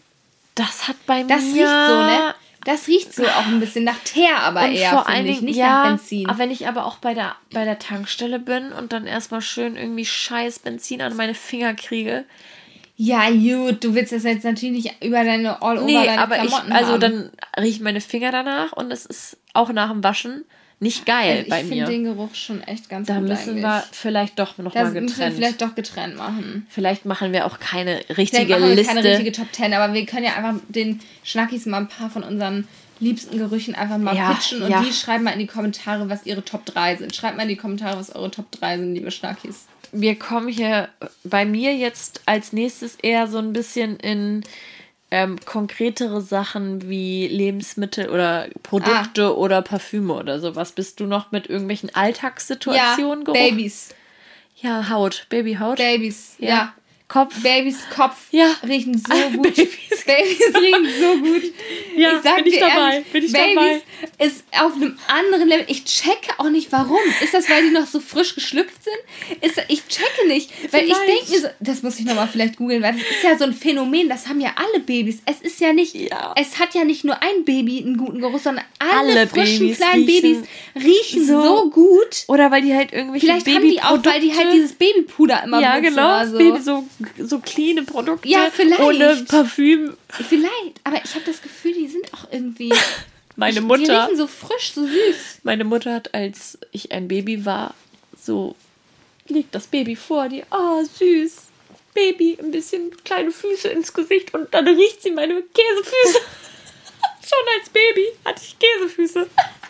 S1: das hat bei
S2: das
S1: mir...
S2: Das riecht so, ne? Das riecht so auch ein bisschen nach Teer, aber und eher, vor allen Dingen, nicht ja, nach Benzin.
S1: Aber wenn ich aber auch bei der, bei der Tankstelle bin und dann erstmal schön irgendwie scheiß Benzin an meine Finger kriege...
S2: Ja, gut, du willst das jetzt natürlich nicht über deine all over
S1: nee,
S2: deine
S1: aber
S2: Klamotten
S1: ich, also
S2: haben.
S1: dann riechen meine Finger danach und es ist auch nach dem Waschen nicht geil
S2: also
S1: bei mir.
S2: Ich finde den Geruch schon echt ganz
S1: da
S2: gut
S1: müssen
S2: eigentlich.
S1: wir vielleicht doch noch
S2: das
S1: mal getrennt.
S2: müssen wir vielleicht doch getrennt machen.
S1: Vielleicht machen wir auch keine richtige
S2: vielleicht machen wir
S1: Liste.
S2: keine richtige Top Ten, aber wir können ja einfach den Schnackis mal ein paar von unseren liebsten Gerüchen einfach mal ja, pitchen und ja. die schreiben mal in die Kommentare, was ihre Top drei sind. Schreibt mal in die Kommentare, was eure Top drei sind, liebe Schnackis.
S1: Wir kommen hier bei mir jetzt als nächstes eher so ein bisschen in ähm, konkretere Sachen wie Lebensmittel oder Produkte ah. oder Parfüme oder sowas. Bist du noch mit irgendwelchen Alltagssituationen
S2: ja, Babys.
S1: Ja, Haut, Babyhaut.
S2: Babys, ja. ja.
S1: Kopf.
S2: Babys Kopf
S1: ja.
S2: riechen so gut. Babys, Babys riechen so gut.
S1: Ja,
S2: ich sag
S1: bin ich
S2: dir
S1: dabei.
S2: Ehrlich,
S1: bin ich
S2: Babys
S1: dabei.
S2: ist auf einem anderen Level. Ich checke auch nicht, warum. Ist das, weil die noch so frisch geschlüpft sind? Ist, ich checke nicht. Weil vielleicht. ich denke mir so, das muss ich nochmal vielleicht googeln, weil das ist ja so ein Phänomen, das haben ja alle Babys. Es ist ja nicht, ja. es hat ja nicht nur ein Baby einen guten Geruch, sondern alle, alle frischen Babys kleinen riechen Babys riechen so, so gut.
S1: Oder weil die halt irgendwelche
S2: vielleicht haben die auch, weil die halt dieses Babypuder immer
S1: ja,
S2: benutzen.
S1: Ja, genau.
S2: So.
S1: Baby, so, so cleane Produkte.
S2: Ja, vielleicht.
S1: Ohne Parfüm.
S2: Vielleicht. Aber ich habe das Gefühl, die sind auch irgendwie...
S1: Meine
S2: ich,
S1: Mutter...
S2: Die riechen so frisch, so süß.
S1: Meine Mutter hat, als ich ein Baby war, so... Legt das Baby vor dir. Oh, süß. Baby, ein bisschen kleine Füße ins Gesicht und dann riecht sie meine Käsefüße. Schon als Baby hatte ich Käsefüße.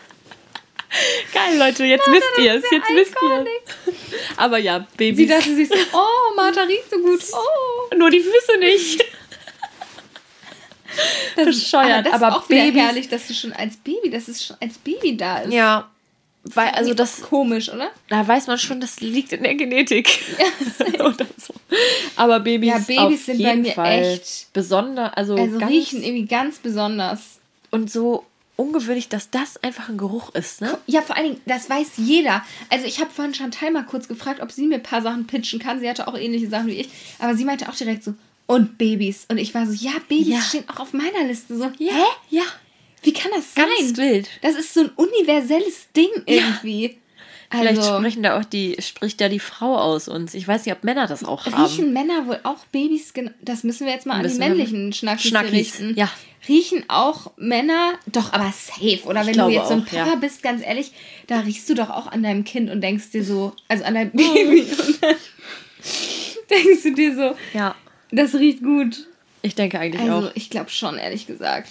S1: Geil, Leute, jetzt Martha, wisst ihr es. Jetzt wisst ihr es. Aber ja, Babys.
S2: Sie dachte sich so, oh, Martha riecht so gut. Oh.
S1: Nur die Füße nicht.
S2: Das Bescheuert.
S1: Ist,
S2: aber das
S1: aber
S2: ist auch wieder
S1: Babys,
S2: herrlich, dass du schon als Baby, dass es schon als Baby da ist.
S1: Ja. Weil, also das
S2: komisch, oder?
S1: Da weiß man schon, das liegt in der Genetik. Ja, oder so. Aber Babys,
S2: ja, Babys
S1: auf
S2: sind
S1: jeden
S2: bei mir
S1: Fall
S2: echt
S1: besonders. Also,
S2: also
S1: ganz,
S2: riechen irgendwie ganz besonders.
S1: Und so ungewöhnlich, dass das einfach ein Geruch ist, ne?
S2: Ja, vor allen Dingen, das weiß jeder. Also ich habe vorhin Chantal mal kurz gefragt, ob sie mir ein paar Sachen pitchen kann. Sie hatte auch ähnliche Sachen wie ich. Aber sie meinte auch direkt so, und Babys. Und ich war so, ja, Babys ja. stehen auch auf meiner Liste. So,
S1: ja.
S2: hä?
S1: Ja.
S2: Wie kann das sein?
S1: Ganz wild.
S2: Das ist so ein universelles Ding irgendwie. Ja.
S1: Vielleicht
S2: also,
S1: sprechen da auch die, spricht da die Frau aus uns. Ich weiß nicht, ob Männer das auch
S2: riechen
S1: haben.
S2: Riechen Männer wohl auch Babys? Das müssen wir jetzt mal an die männlichen Schnackis,
S1: Schnackis
S2: richten.
S1: Ja.
S2: Riechen auch Männer? Doch, aber safe. Oder ich wenn du jetzt so ein Papa
S1: ja.
S2: bist, ganz ehrlich, da riechst du doch auch an deinem Kind und denkst dir so, also an deinem Baby. Und dann denkst du dir so,
S1: ja.
S2: das riecht gut.
S1: Ich denke eigentlich
S2: also,
S1: auch.
S2: Also ich glaube schon, ehrlich gesagt.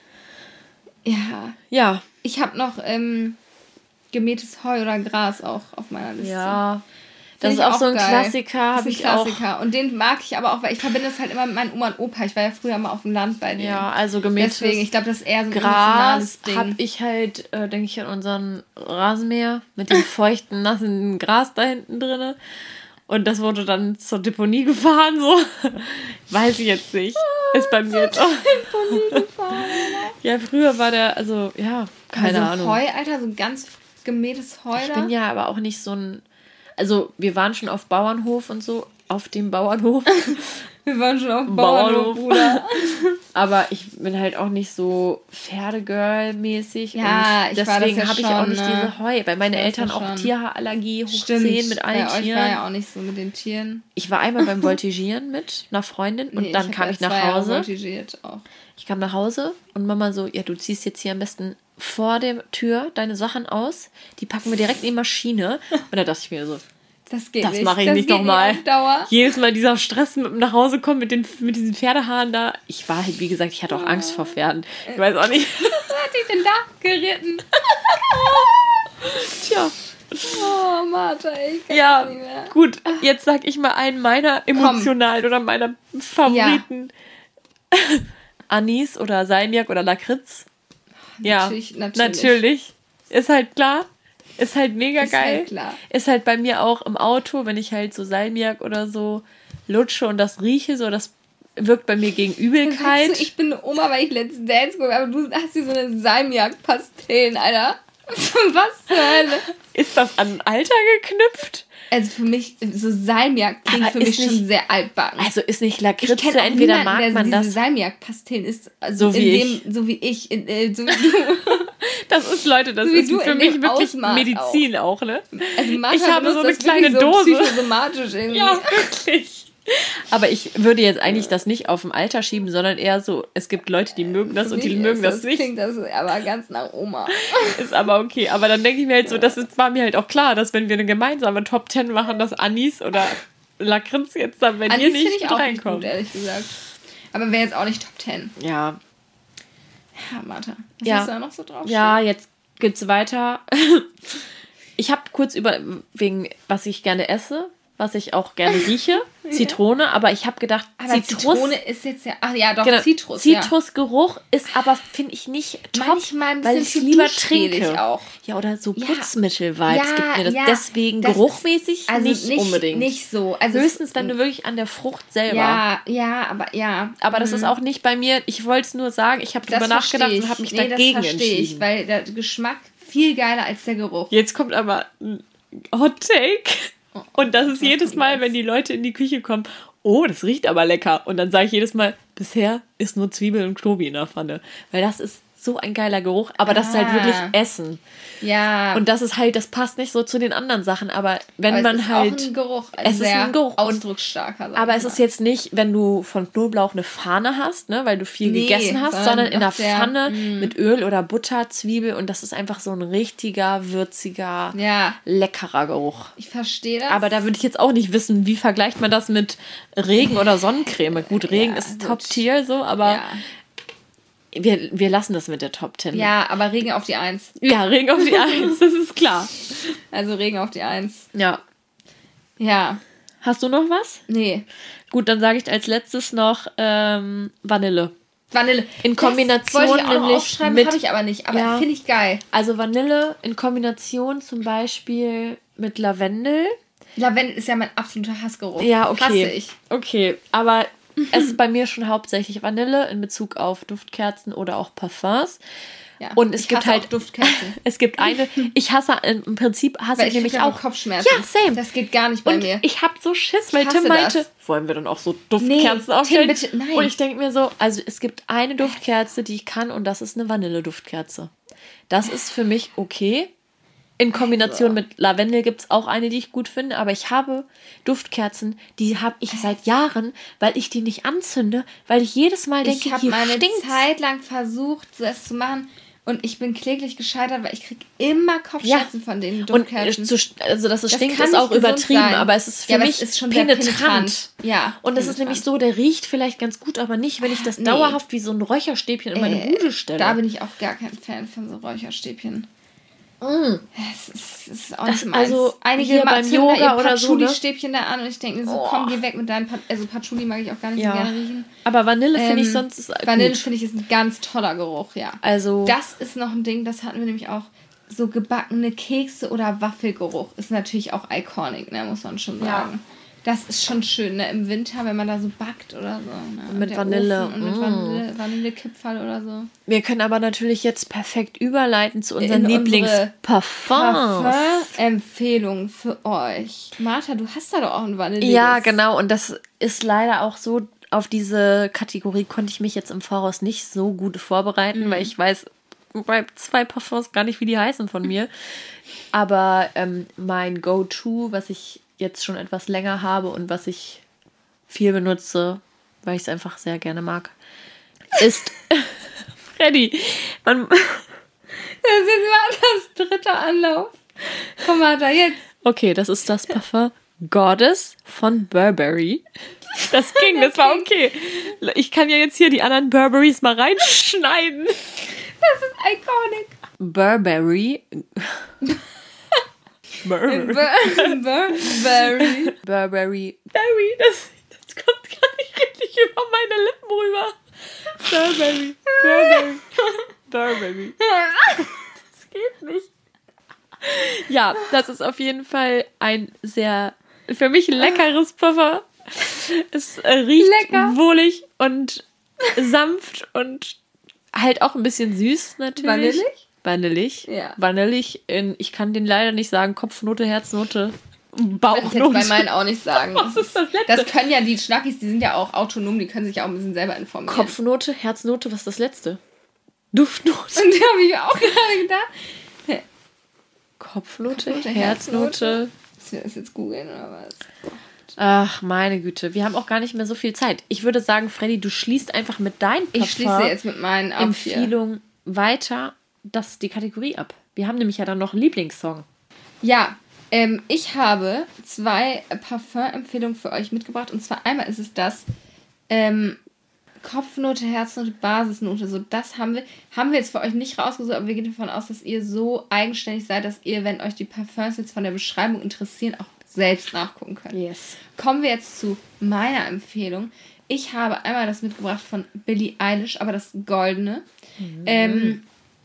S2: Ja.
S1: Ja.
S2: Ich habe noch ähm, gemähtes Heu oder Gras auch auf meiner Liste.
S1: Ja. Das ist auch, auch so ein geil. Klassiker.
S2: Das ist ein ich Klassiker. Auch. Und den mag ich aber auch, weil ich verbinde es halt immer mit meinen Oma und Opa. Ich war ja früher mal auf dem Land bei denen.
S1: Ja, also gemähtes
S2: Deswegen, ich glaube, das ist eher so ein
S1: Gras habe ich halt, äh, denke ich, an unseren Rasenmäher mit dem feuchten, nassen Gras da hinten drin. Und das wurde dann zur Deponie gefahren, so. Weiß ich jetzt nicht. Oh, ist bei mir jetzt auch. Deponie gefahren, ja, früher war der, also, ja, keine
S2: also
S1: Ahnung.
S2: Heu, Alter, so ein ganz gemähtes Heu.
S1: Ich bin ja aber auch nicht so ein, also, wir waren schon auf Bauernhof und so, auf dem Bauernhof.
S2: Wir waren schon auf dem Bauernhof,
S1: Bauernhof, Bruder. Aber ich bin halt auch nicht so Pferdegirl-mäßig.
S2: Ja,
S1: und
S2: ich war das
S1: deswegen
S2: ja
S1: habe ich
S2: schon,
S1: auch nicht
S2: ne?
S1: diese Heu, weil meine
S2: das
S1: Eltern
S2: ja
S1: auch Tierallergie hoch
S2: Stimmt.
S1: zehn mit allen
S2: ja,
S1: Tieren.
S2: Ich war ja auch nicht so mit den Tieren.
S1: Ich war einmal beim Voltigieren mit einer Freundin und
S2: nee,
S1: dann
S2: ich
S1: kam ich nach Hause.
S2: Auch.
S1: Ich kam nach Hause und Mama so, ja, du ziehst jetzt hier am besten vor der Tür deine Sachen aus, die packen wir direkt in die Maschine. Und da dachte ich mir so,
S2: das geht
S1: das
S2: nicht.
S1: mache ich
S2: das
S1: nicht nochmal.
S2: Nicht
S1: Jedes Mal dieser Stress mit dem nach Hause kommen mit, den, mit diesen Pferdehaaren da. Ich war halt, wie gesagt, ich hatte auch Angst vor Pferden. Ich weiß auch nicht.
S2: Was hat dich denn da geritten?
S1: Tja,
S2: Oh, Martha, ich kann
S1: ja,
S2: nicht mehr.
S1: Gut, jetzt sag ich mal einen meiner emotionalen Komm. oder meiner Favoriten. Ja. Anis oder Salmiak oder Lakritz. Ja, natürlich, natürlich. natürlich. Ist halt klar. Ist halt mega ist geil. Halt klar. Ist halt bei mir auch im Auto, wenn ich halt so Salmiak oder so lutsche und das rieche, so das wirkt bei mir gegen Übelkeit.
S2: Du, ich bin eine Oma, weil ich Let's Dance gucke, aber du hast hier so eine Salmiak-Pastillen, Alter. Was zur Hölle?
S1: Ist das an Alter geknüpft?
S2: Also für mich, so Salmiak klingt aber für mich nicht, schon sehr altbacken.
S1: Also ist nicht Lakritze, entweder mag der man das.
S2: Salmiak-Pastillen ist, also so wie ich. Dem, so wie ich, in, äh, so wie du.
S1: Das ist, Leute, das so ist für mich wirklich Ausmaß Medizin auch, auch ne? Also ich habe so eine kleine so Dose. Psychosomatisch irgendwie. Ja, wirklich. Aber ich würde jetzt eigentlich das nicht auf dem Alter schieben, sondern eher so, es gibt Leute, die mögen das und die mögen das, das nicht.
S2: Klingt das aber ganz nach Oma.
S1: Ist aber okay. Aber dann denke ich mir halt so, das ist, war mir halt auch klar, dass wenn wir eine gemeinsame Top Ten machen, dass Anis oder Lakritz jetzt dann bei dir nicht
S2: ich auch reinkommt. Nicht gut, ehrlich gesagt. Aber wäre jetzt auch nicht Top Ten.
S1: Ja.
S2: Ja, Martha. Was
S1: ja.
S2: hast du da noch so drauf?
S1: Ja, jetzt geht's weiter. Ich habe kurz über, wegen, was ich gerne esse, was ich auch gerne rieche, Zitrone, aber ich habe gedacht,
S2: aber Zitrus, Zitrone ist jetzt ja, ach ja, doch,
S1: genau,
S2: Zitrus.
S1: Zitrusgeruch ja. ist aber, finde ich, nicht top, manchmal ein weil ich lieber trinke. Auch. Ja, oder so Putzmittel-Vibes ja, gibt mir das. Ja, deswegen das geruchmäßig ist, also nicht, nicht unbedingt.
S2: Nicht so. Also
S1: höchstens, wenn du wirklich an der Frucht selber.
S2: Ja, ja, aber ja.
S1: Aber mhm. das ist auch nicht bei mir, ich wollte es nur sagen, ich habe drüber nachgedacht ich. und habe mich nee, dagegen das entschieden. Ich,
S2: weil der Geschmack viel geiler als der Geruch.
S1: Jetzt kommt aber ein Hot Take. Und das ist jedes Mal, wenn die Leute in die Küche kommen, oh, das riecht aber lecker. Und dann sage ich jedes Mal, bisher ist nur Zwiebel und Knobi in der Pfanne. Weil das ist so ein geiler Geruch, aber ah. das ist halt wirklich Essen.
S2: Ja.
S1: Und das ist halt, das passt nicht so zu den anderen Sachen, aber wenn aber man
S2: es ist
S1: halt...
S2: Auch ein Geruch, ein
S1: es
S2: sehr
S1: ist ein Geruch.
S2: ausdrucksstarker.
S1: Aber es ist jetzt nicht, wenn du von Knoblauch eine Fahne hast, ne, weil du viel nee, gegessen hast, sondern in der Pfanne mm. mit Öl oder Butter, Zwiebel und das ist einfach so ein richtiger, würziger,
S2: ja.
S1: leckerer Geruch.
S2: Ich verstehe das.
S1: Aber da würde ich jetzt auch nicht wissen, wie vergleicht man das mit Regen oder Sonnencreme. Gut, Regen ja, ist Top-Tier so, aber... Ja. Wir, wir lassen das mit der Top Ten.
S2: Ja, aber Regen auf die Eins.
S1: Ja, Regen auf die Eins, das ist klar.
S2: Also Regen auf die Eins.
S1: Ja.
S2: Ja.
S1: Hast du noch was?
S2: Nee.
S1: Gut, dann sage ich als letztes noch ähm, Vanille.
S2: Vanille.
S1: In Kombination das wollte ich auch
S2: nämlich aufschreiben, mit... habe ich aber nicht, aber ja, finde ich geil.
S1: Also Vanille in Kombination zum Beispiel mit Lavendel.
S2: Lavendel ist ja mein absoluter Hassgeruch.
S1: Ja, okay.
S2: Hasse ich.
S1: Okay, aber... Es ist bei mir schon hauptsächlich Vanille in Bezug auf Duftkerzen oder auch Parfums.
S2: Ja,
S1: und es
S2: ich
S1: gibt
S2: hasse
S1: halt
S2: auch Duftkerzen.
S1: Es gibt eine, ich hasse im Prinzip hasse
S2: weil
S1: ich
S2: ich
S1: nämlich auch
S2: Kopfschmerzen.
S1: Ja, same.
S2: Das geht gar nicht bei
S1: und
S2: mir.
S1: Ich habe so Schiss, weil Tim meinte, das. wollen wir dann auch so Duftkerzen nee, aufstellen?
S2: Tim, bitte, nein.
S1: Und ich denke mir so, also es gibt eine Duftkerze, die ich kann und das ist eine Vanille-Duftkerze. Das ist für mich okay. In Kombination also. mit Lavendel gibt es auch eine, die ich gut finde, aber ich habe Duftkerzen, die habe ich seit Jahren, weil ich die nicht anzünde, weil ich jedes Mal denke,
S2: ich habe meine stinkt's. Zeit lang versucht, das zu machen und ich bin kläglich gescheitert, weil ich kriege immer Kopfschmerzen ja. von den Duftkerzen.
S1: Und zu, also dass es das stinkt, ist auch übertrieben, sein. aber es ist für ja, mich ist schon penetrant. penetrant.
S2: Ja,
S1: und das ist nämlich so, der riecht vielleicht ganz gut, aber nicht, wenn ich das nee. dauerhaft wie so ein Räucherstäbchen in meine äh, Bude stelle.
S2: Da bin ich auch gar kein Fan von so Räucherstäbchen.
S1: Mm.
S2: Es ist, es ist auch
S1: das,
S2: nicht meins.
S1: Also
S2: einige
S1: beim Yoga oder so, ne?
S2: Stäbchen da an und ich denke mir so, oh. komm, geh weg mit deinen Pat- also Patchouli mag ich auch gar nicht
S1: ja.
S2: so gerne riechen.
S1: Aber Vanille
S2: ähm,
S1: finde ich sonst ist
S2: Vanille finde ich ist ein ganz toller Geruch, ja.
S1: Also
S2: das ist noch ein Ding, das hatten wir nämlich auch, so gebackene Kekse oder Waffelgeruch ist natürlich auch iconic, ne, muss man schon sagen. Ja. Das ist schon schön, ne? Im Winter, wenn man da so backt oder so. Ne?
S1: Mit Vanille.
S2: Ofen und mit Vanille, Vanillekipferl oder so.
S1: Wir können aber natürlich jetzt perfekt überleiten zu unseren Lieblingsparfums.
S2: Parfum-Empfehlung für euch. Martha, du hast da doch auch ein Vanille.
S1: Ja, genau. Und das ist leider auch so, auf diese Kategorie konnte ich mich jetzt im Voraus nicht so gut vorbereiten, mhm. weil ich weiß bei zwei Parfums gar nicht, wie die heißen von mir. Aber ähm, mein Go-To, was ich jetzt schon etwas länger habe und was ich viel benutze, weil ich es einfach sehr gerne mag, ist Freddy. Man
S2: das ist jetzt mal das dritte Anlauf. Komm mal da jetzt.
S1: Okay, das ist das Parfum Goddess von Burberry. Das ging, das war okay. Ich kann ja jetzt hier die anderen Burberrys mal reinschneiden.
S2: Das ist iconic.
S1: Burberry Burberry.
S2: Burberry.
S1: Burberry. Berry, das, das kommt gar nicht richtig über meine Lippen rüber. Burberry. Burberry. Burberry. Das geht nicht. Ja, das ist auf jeden Fall ein sehr, für mich leckeres Puffer. Es äh, riecht Lecker. wohlig und sanft und halt auch ein bisschen süß natürlich. Vanillig? Vanillig. Ja. Vanillig. In, ich kann den leider nicht sagen, Kopfnote, Herznote, Bauchnote.
S2: Kann ich jetzt bei meinen auch nicht sagen. Was ist das letzte? Das können ja die Schnackis, die sind ja auch autonom, die können sich ja auch ein bisschen selber informieren.
S1: Kopfnote, Herznote, was ist das letzte? Duftnote.
S2: Und da habe ich mir auch gerade gedacht. Hey.
S1: Kopfnote, Kopfnote, Herznote.
S2: Müssen wir das jetzt googeln oder was?
S1: Ach, meine Güte. Wir haben auch gar nicht mehr so viel Zeit. Ich würde sagen, Freddy, du schließt einfach mit deinen
S2: Ich schließe jetzt mit meinen
S1: Empfehlungen weiter das, die Kategorie ab. Wir haben nämlich ja dann noch einen Lieblingssong.
S2: Ja, ähm, ich habe zwei Parfum-Empfehlungen für euch mitgebracht. Und zwar einmal ist es das ähm, Kopfnote, Herznote, Basisnote. So, das haben wir, haben wir jetzt für euch nicht rausgesucht, aber wir gehen davon aus, dass ihr so eigenständig seid, dass ihr, wenn euch die Parfums jetzt von der Beschreibung interessieren, auch selbst nachgucken könnt.
S1: Yes.
S2: Kommen wir jetzt zu meiner Empfehlung. Ich habe einmal das mitgebracht von Billie Eilish, aber das Goldene. Mhm. Ähm,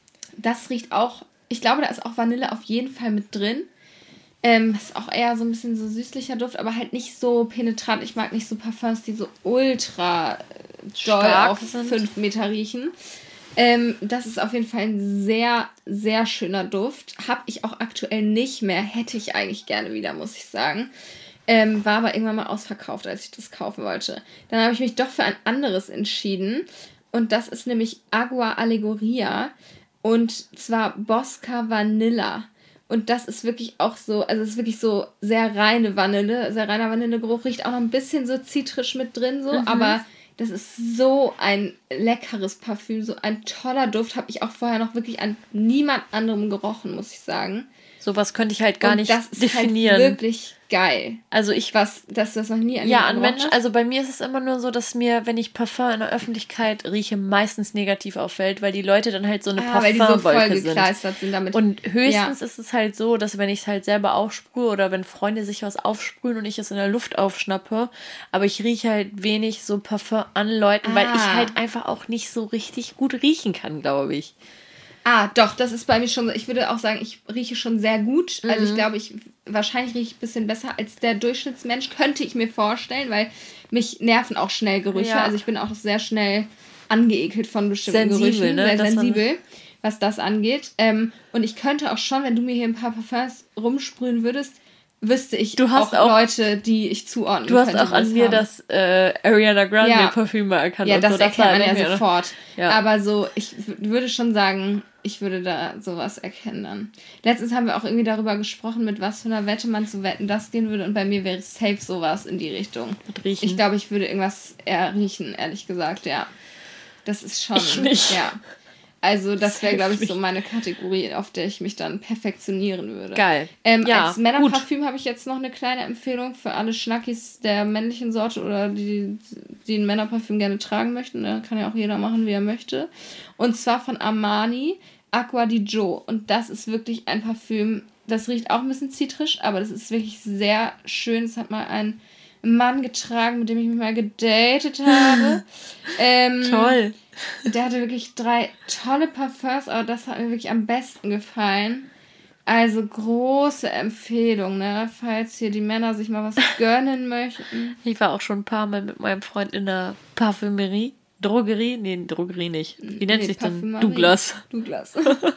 S2: das riecht auch, ich glaube, da ist auch Vanille auf jeden Fall mit drin. Ähm, ist auch eher so ein bisschen so süßlicher Duft, aber halt nicht so penetrant. Ich mag nicht so Parfums, die so ultra doll auf fünf Meter riechen. Ähm, das ist auf jeden Fall ein sehr, sehr schöner Duft. Habe ich auch aktuell nicht mehr. Hätte ich eigentlich gerne wieder, muss ich sagen. Ähm, war aber irgendwann mal ausverkauft, als ich das kaufen wollte. Dann habe ich mich doch für ein anderes entschieden. Und das ist nämlich Agua Allegoria. Und zwar Bosca Vanilla. Und das ist wirklich auch so, also es ist wirklich so sehr reine Vanille. Sehr reiner Vanillegeruch. Riecht auch noch ein bisschen so zitrisch mit drin, so, mhm. aber das ist so ein leckeres Parfüm, so ein toller Duft. Habe ich auch vorher noch wirklich an niemand anderem gerochen, muss ich sagen.
S1: Sowas könnte ich halt gar
S2: und
S1: nicht
S2: das ist
S1: definieren.
S2: Halt wirklich geil.
S1: Also ich
S2: was, dass du das noch nie an
S1: Ja, an Menschen, also bei mir ist es immer nur so, dass mir, wenn ich Parfum in der Öffentlichkeit rieche, meistens negativ auffällt, weil die Leute dann halt so eine ah, Parfumwolke so sind. sind damit. Und höchstens ja. ist es halt so, dass wenn ich es halt selber aufsprühe oder wenn Freunde sich was aufsprühen und ich es in der Luft aufschnappe, aber ich rieche halt wenig so Parfum an Leuten, ah. weil ich halt einfach auch nicht so richtig gut riechen kann, glaube ich.
S2: Ah, doch, das ist bei mir schon so. Ich würde auch sagen, ich rieche schon sehr gut. Mhm. Also ich glaube, ich wahrscheinlich rieche ich ein bisschen besser als der Durchschnittsmensch, könnte ich mir vorstellen, weil mich nerven auch schnell Gerüche. Ja. Also ich bin auch sehr schnell angeekelt von bestimmten sensibel, Gerüchen. Ne? Sehr das sensibel, was das angeht. Ähm, und ich könnte auch schon, wenn du mir hier ein paar Parfums rumsprühen würdest, wüsste ich du hast auch, auch Leute, die ich zuordnen
S1: Du hast auch an mir haben. das äh, Ariana Grande ja. Parfüm mal erkannt.
S2: Ja, das
S1: so.
S2: erkennt man ja sofort. Ja. Aber so, ich w- würde schon sagen, ich würde da sowas erkennen dann. Letztens haben wir auch irgendwie darüber gesprochen, mit was für einer Wette man zu Wetten das gehen würde. Und bei mir wäre es safe sowas in die Richtung. Mit riechen. Ich glaube, ich würde irgendwas eher riechen, ehrlich gesagt, ja. Das ist schon...
S1: Ich nicht.
S2: Ja. Also das wäre, glaube ich, so meine Kategorie, auf der ich mich dann perfektionieren würde.
S1: Geil.
S2: Ähm, ja, als Männerparfüm habe ich jetzt noch eine kleine Empfehlung für alle Schnackis der männlichen Sorte oder die, die ein Männerparfüm gerne tragen möchten. Da kann ja auch jeder machen, wie er möchte. Und zwar von Armani, Acqua di Gio. Und das ist wirklich ein Parfüm, das riecht auch ein bisschen zitrisch, aber das ist wirklich sehr schön. Das hat mal ein Mann getragen, mit dem ich mich mal gedatet habe. ähm,
S1: Toll.
S2: Der hatte wirklich drei tolle Parfums, aber das hat mir wirklich am besten gefallen. Also große Empfehlung, ne? Falls hier die Männer sich mal was gönnen möchten.
S1: Ich war auch schon ein paar Mal mit meinem Freund in der Parfümerie. Drogerie? Nee, Drogerie nicht. Wie nennt nee, sich denn? Douglas.
S2: Douglas.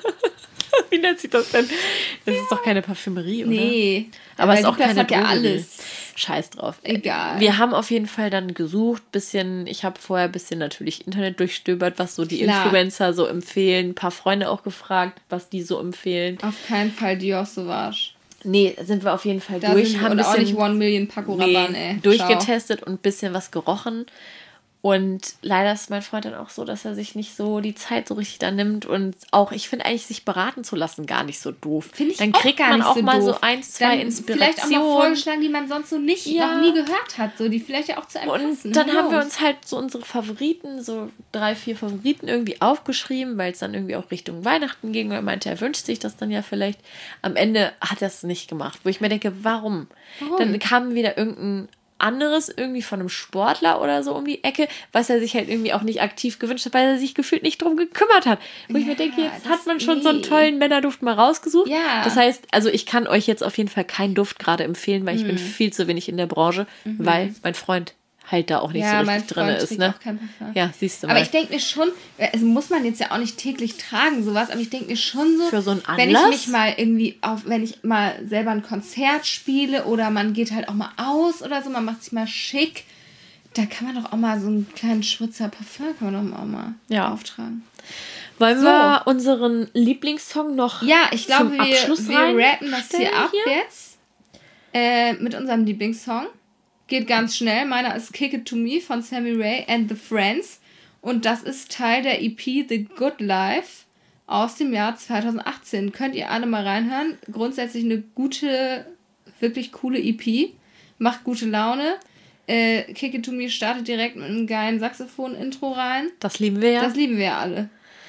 S1: Wie nennt sich das denn? Das ja. ist doch keine Parfümerie, oder?
S2: Nee.
S1: Aber es ist auch keine
S2: hat ja alles.
S1: Scheiß drauf.
S2: Egal.
S1: Wir haben auf jeden Fall dann gesucht, bisschen, ich habe vorher ein bisschen natürlich Internet durchstöbert, was so die
S2: Klar.
S1: Influencer so empfehlen. Ein paar Freunde auch gefragt, was die so empfehlen.
S2: Auf keinen Fall Dior Sauvage.
S1: Nee, sind wir auf jeden Fall
S2: da
S1: durch.
S2: Sind
S1: haben
S2: und
S1: bisschen,
S2: auch nicht One Million Paco Rabanne,
S1: nee,
S2: ey.
S1: durchgetestet Ciao. Und ein bisschen was gerochen. Und leider ist mein Freund dann auch so, dass er sich nicht so die Zeit so richtig da nimmt. Und auch, ich finde eigentlich, sich beraten zu lassen, gar nicht so doof. Finde ich dann auch kriegt gar man nicht auch so mal doof. So ein, zwei dann Inspirationen.
S2: Vielleicht auch mal vorgeschlagen, die man sonst so nicht, ja. noch nie gehört hat. So, die vielleicht ja auch zu einem
S1: Und
S2: passen.
S1: dann haben wir uns halt so unsere Favoriten, so drei, vier Favoriten irgendwie aufgeschrieben, weil es dann irgendwie auch Richtung Weihnachten ging. Und er meinte, er wünscht sich das dann ja vielleicht. Am Ende hat er es nicht gemacht. Wo ich mir denke, warum? warum? Dann kam wieder irgendein anderes irgendwie von einem Sportler oder so um die Ecke, was er sich halt irgendwie auch nicht aktiv gewünscht hat, weil er sich gefühlt nicht drum gekümmert hat. Wo ja, ich mir denke, jetzt hat man schon nee. so einen tollen Männerduft mal rausgesucht. Ja. Das heißt, also ich kann euch jetzt auf jeden Fall keinen Duft gerade empfehlen, weil ich mhm. bin viel zu wenig in der Branche, mhm. weil mein Freund halt da auch nicht ja, so richtig drin ist. Ne? Ja, siehst du mal.
S2: Aber ich denke mir schon, also muss man jetzt ja auch nicht täglich tragen, sowas, aber ich denke mir schon so,
S1: für so einen Anlass?
S2: Wenn ich mich mal irgendwie auf, wenn ich mal selber ein Konzert spiele oder man geht halt auch mal aus oder so, man macht sich mal schick, da kann man doch auch mal so einen kleinen Spritzer Parfum kann man doch auch mal ja. auftragen.
S1: Wollen so. wir unseren Lieblingssong noch
S2: Ja, ich glaube, wir, wir rappen das hier ab hier? jetzt äh, mit unserem Lieblingssong. Geht ganz schnell. Meiner ist Kick It To Me von Sammy Ray and the Friends. Und das ist Teil der E P The Good Life aus dem Jahr zwanzig achtzehn. Könnt ihr alle mal reinhören. Grundsätzlich eine gute, wirklich coole E P. Macht gute Laune. Äh, Kick It To Me startet direkt mit einem geilen Saxophon-Intro rein.
S1: Das lieben wir ja.
S2: Das lieben wir ja alle.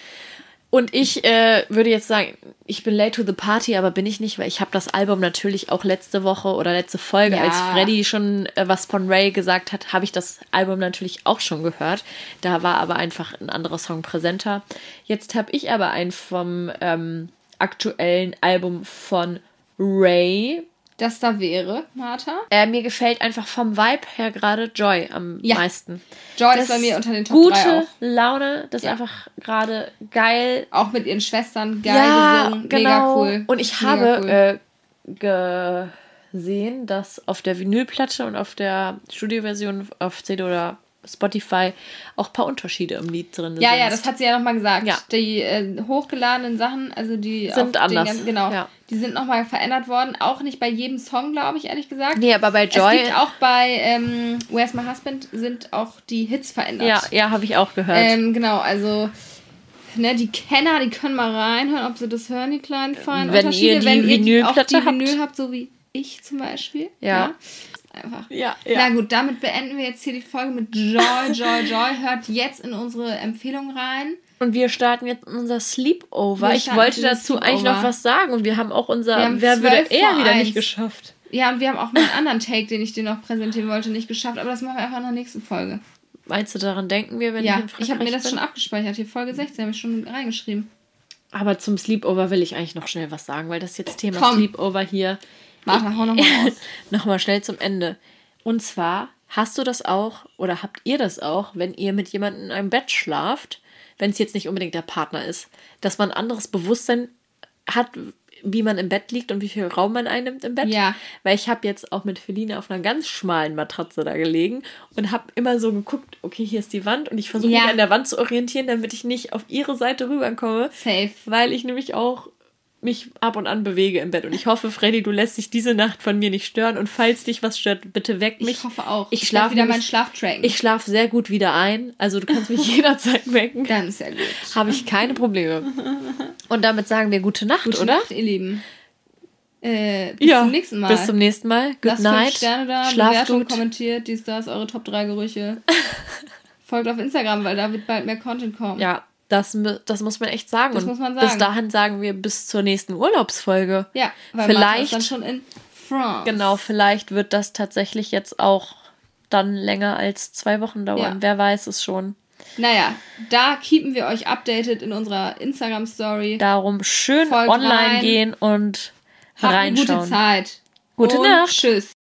S1: Und ich äh, würde jetzt sagen, ich bin late to the party, aber bin ich nicht, weil ich habe das Album natürlich auch letzte Woche oder letzte Folge, ja. als Freddy schon äh, was von Ray gesagt hat, habe ich das Album natürlich auch schon gehört. Da war aber einfach ein anderer Song präsenter. Jetzt habe ich aber einen vom ähm, aktuellen Album von Ray.
S2: Das da wäre, Martha?
S1: Äh, mir gefällt einfach vom Vibe her gerade Joy am ja. meisten.
S2: Joy das ist bei mir unter den Top
S1: gute
S2: drei auch.
S1: Laune, das ja. ist einfach gerade geil.
S2: Auch mit ihren Schwestern geil ja, gesungen, genau. Mega cool.
S1: Und ich
S2: mega
S1: habe cool. äh, gesehen, dass auf der Vinylplatte und auf der Studioversion auf C D oder Spotify auch ein paar Unterschiede im Lied drin
S2: ja,
S1: sind.
S2: Ja, ja, das hat sie ja nochmal gesagt. Ja. Die äh, hochgeladenen Sachen, also die
S1: sind
S2: auf
S1: anders.
S2: Den ganzen, genau, ja. die sind nochmal verändert worden. Auch nicht bei jedem Song, glaube ich, ehrlich gesagt.
S1: Nee, aber bei Joy...
S2: Es gibt auch bei ähm, Where's My Husband sind auch die Hits verändert.
S1: Ja, ja, habe ich auch gehört.
S2: Ähm, genau, also... Ne, die Kenner, die können mal reinhören, ob sie das hören, die kleinen feinen
S1: Wenn
S2: Unterschiede.
S1: Ihr die
S2: Wenn ihr
S1: auch die
S2: Vinyl
S1: habt.
S2: habt, so wie ich zum Beispiel.
S1: Ja.
S2: ja. Einfach.
S1: Ja, ja.
S2: Na gut, damit beenden wir jetzt hier die Folge mit Joy, Joy, Joy. Hört jetzt in unsere Empfehlung rein.
S1: Und wir starten jetzt unser Sleepover. Ich wollte dazu Sleepover. eigentlich noch was sagen. Und wir haben auch unser haben Wer würde eher wieder nicht geschafft.
S2: Ja, und wir haben auch meinen anderen Take, den ich dir noch präsentieren wollte, nicht geschafft. Aber das machen wir einfach in der nächsten Folge.
S1: Meinst du, daran denken wir, wenn
S2: ja,
S1: ich in Frankreich
S2: ich habe mir das
S1: bin?
S2: schon abgespeichert. Hier Folge sechzehn habe ich schon reingeschrieben.
S1: Aber zum Sleepover will ich eigentlich noch schnell was sagen, weil das jetzt Thema
S2: Komm.
S1: Sleepover hier...
S2: Martha, hau nochmal raus.
S1: Nochmal schnell zum Ende. Und zwar, hast du das auch oder habt ihr das auch, wenn ihr mit jemandem in einem Bett schlaft, wenn es jetzt nicht unbedingt der Partner ist, dass man ein anderes Bewusstsein hat, wie man im Bett liegt und wie viel Raum man einnimmt im Bett?
S2: Ja.
S1: Weil ich habe jetzt auch mit Feline auf einer ganz schmalen Matratze da gelegen und habe immer so geguckt, okay, hier ist die Wand und ich versuche
S2: ja.
S1: mich an der Wand zu orientieren, damit ich nicht auf ihre Seite rüberkomme.
S2: Safe.
S1: Weil ich nämlich auch mich ab und an bewege im Bett. Und ich hoffe, Freddy, du lässt dich diese Nacht von mir nicht stören. Und falls dich was stört, bitte weck mich.
S2: Ich hoffe auch.
S1: Ich schlafe
S2: wieder meinen Schlaf tracken.
S1: Ich schlafe sehr gut wieder ein. Also du kannst mich jederzeit wecken.
S2: Ganz sehr gut.
S1: Habe ich keine Probleme. Und damit sagen wir gute Nacht,
S2: gute
S1: oder?
S2: Gute Nacht, ihr Lieben. Äh, bis
S1: ja,
S2: zum nächsten Mal.
S1: Bis zum nächsten Mal. Good
S2: Lasst
S1: night.
S2: fünf Sterne da,
S1: Schlaf
S2: Bewertung,
S1: gut.
S2: Kommentiert, dies, das, eure Top drei Gerüche. Folgt auf Instagram, weil da wird bald mehr Content kommen.
S1: Ja. Das, das muss man echt sagen.
S2: Das
S1: und
S2: muss man sagen.
S1: Bis dahin sagen wir bis zur nächsten Urlaubsfolge.
S2: Ja, weil
S1: vielleicht
S2: ist dann schon in France.
S1: Genau, vielleicht wird das tatsächlich jetzt auch dann länger als zwei Wochen dauern. Ja. Wer weiß es schon.
S2: Naja, da keepen wir euch updated in unserer Instagram-Story.
S1: Darum schön Folgt online rein. gehen und
S2: Habt
S1: reinschauen.
S2: Eine gute Zeit.
S1: Gute
S2: und
S1: Nacht.
S2: Tschüss.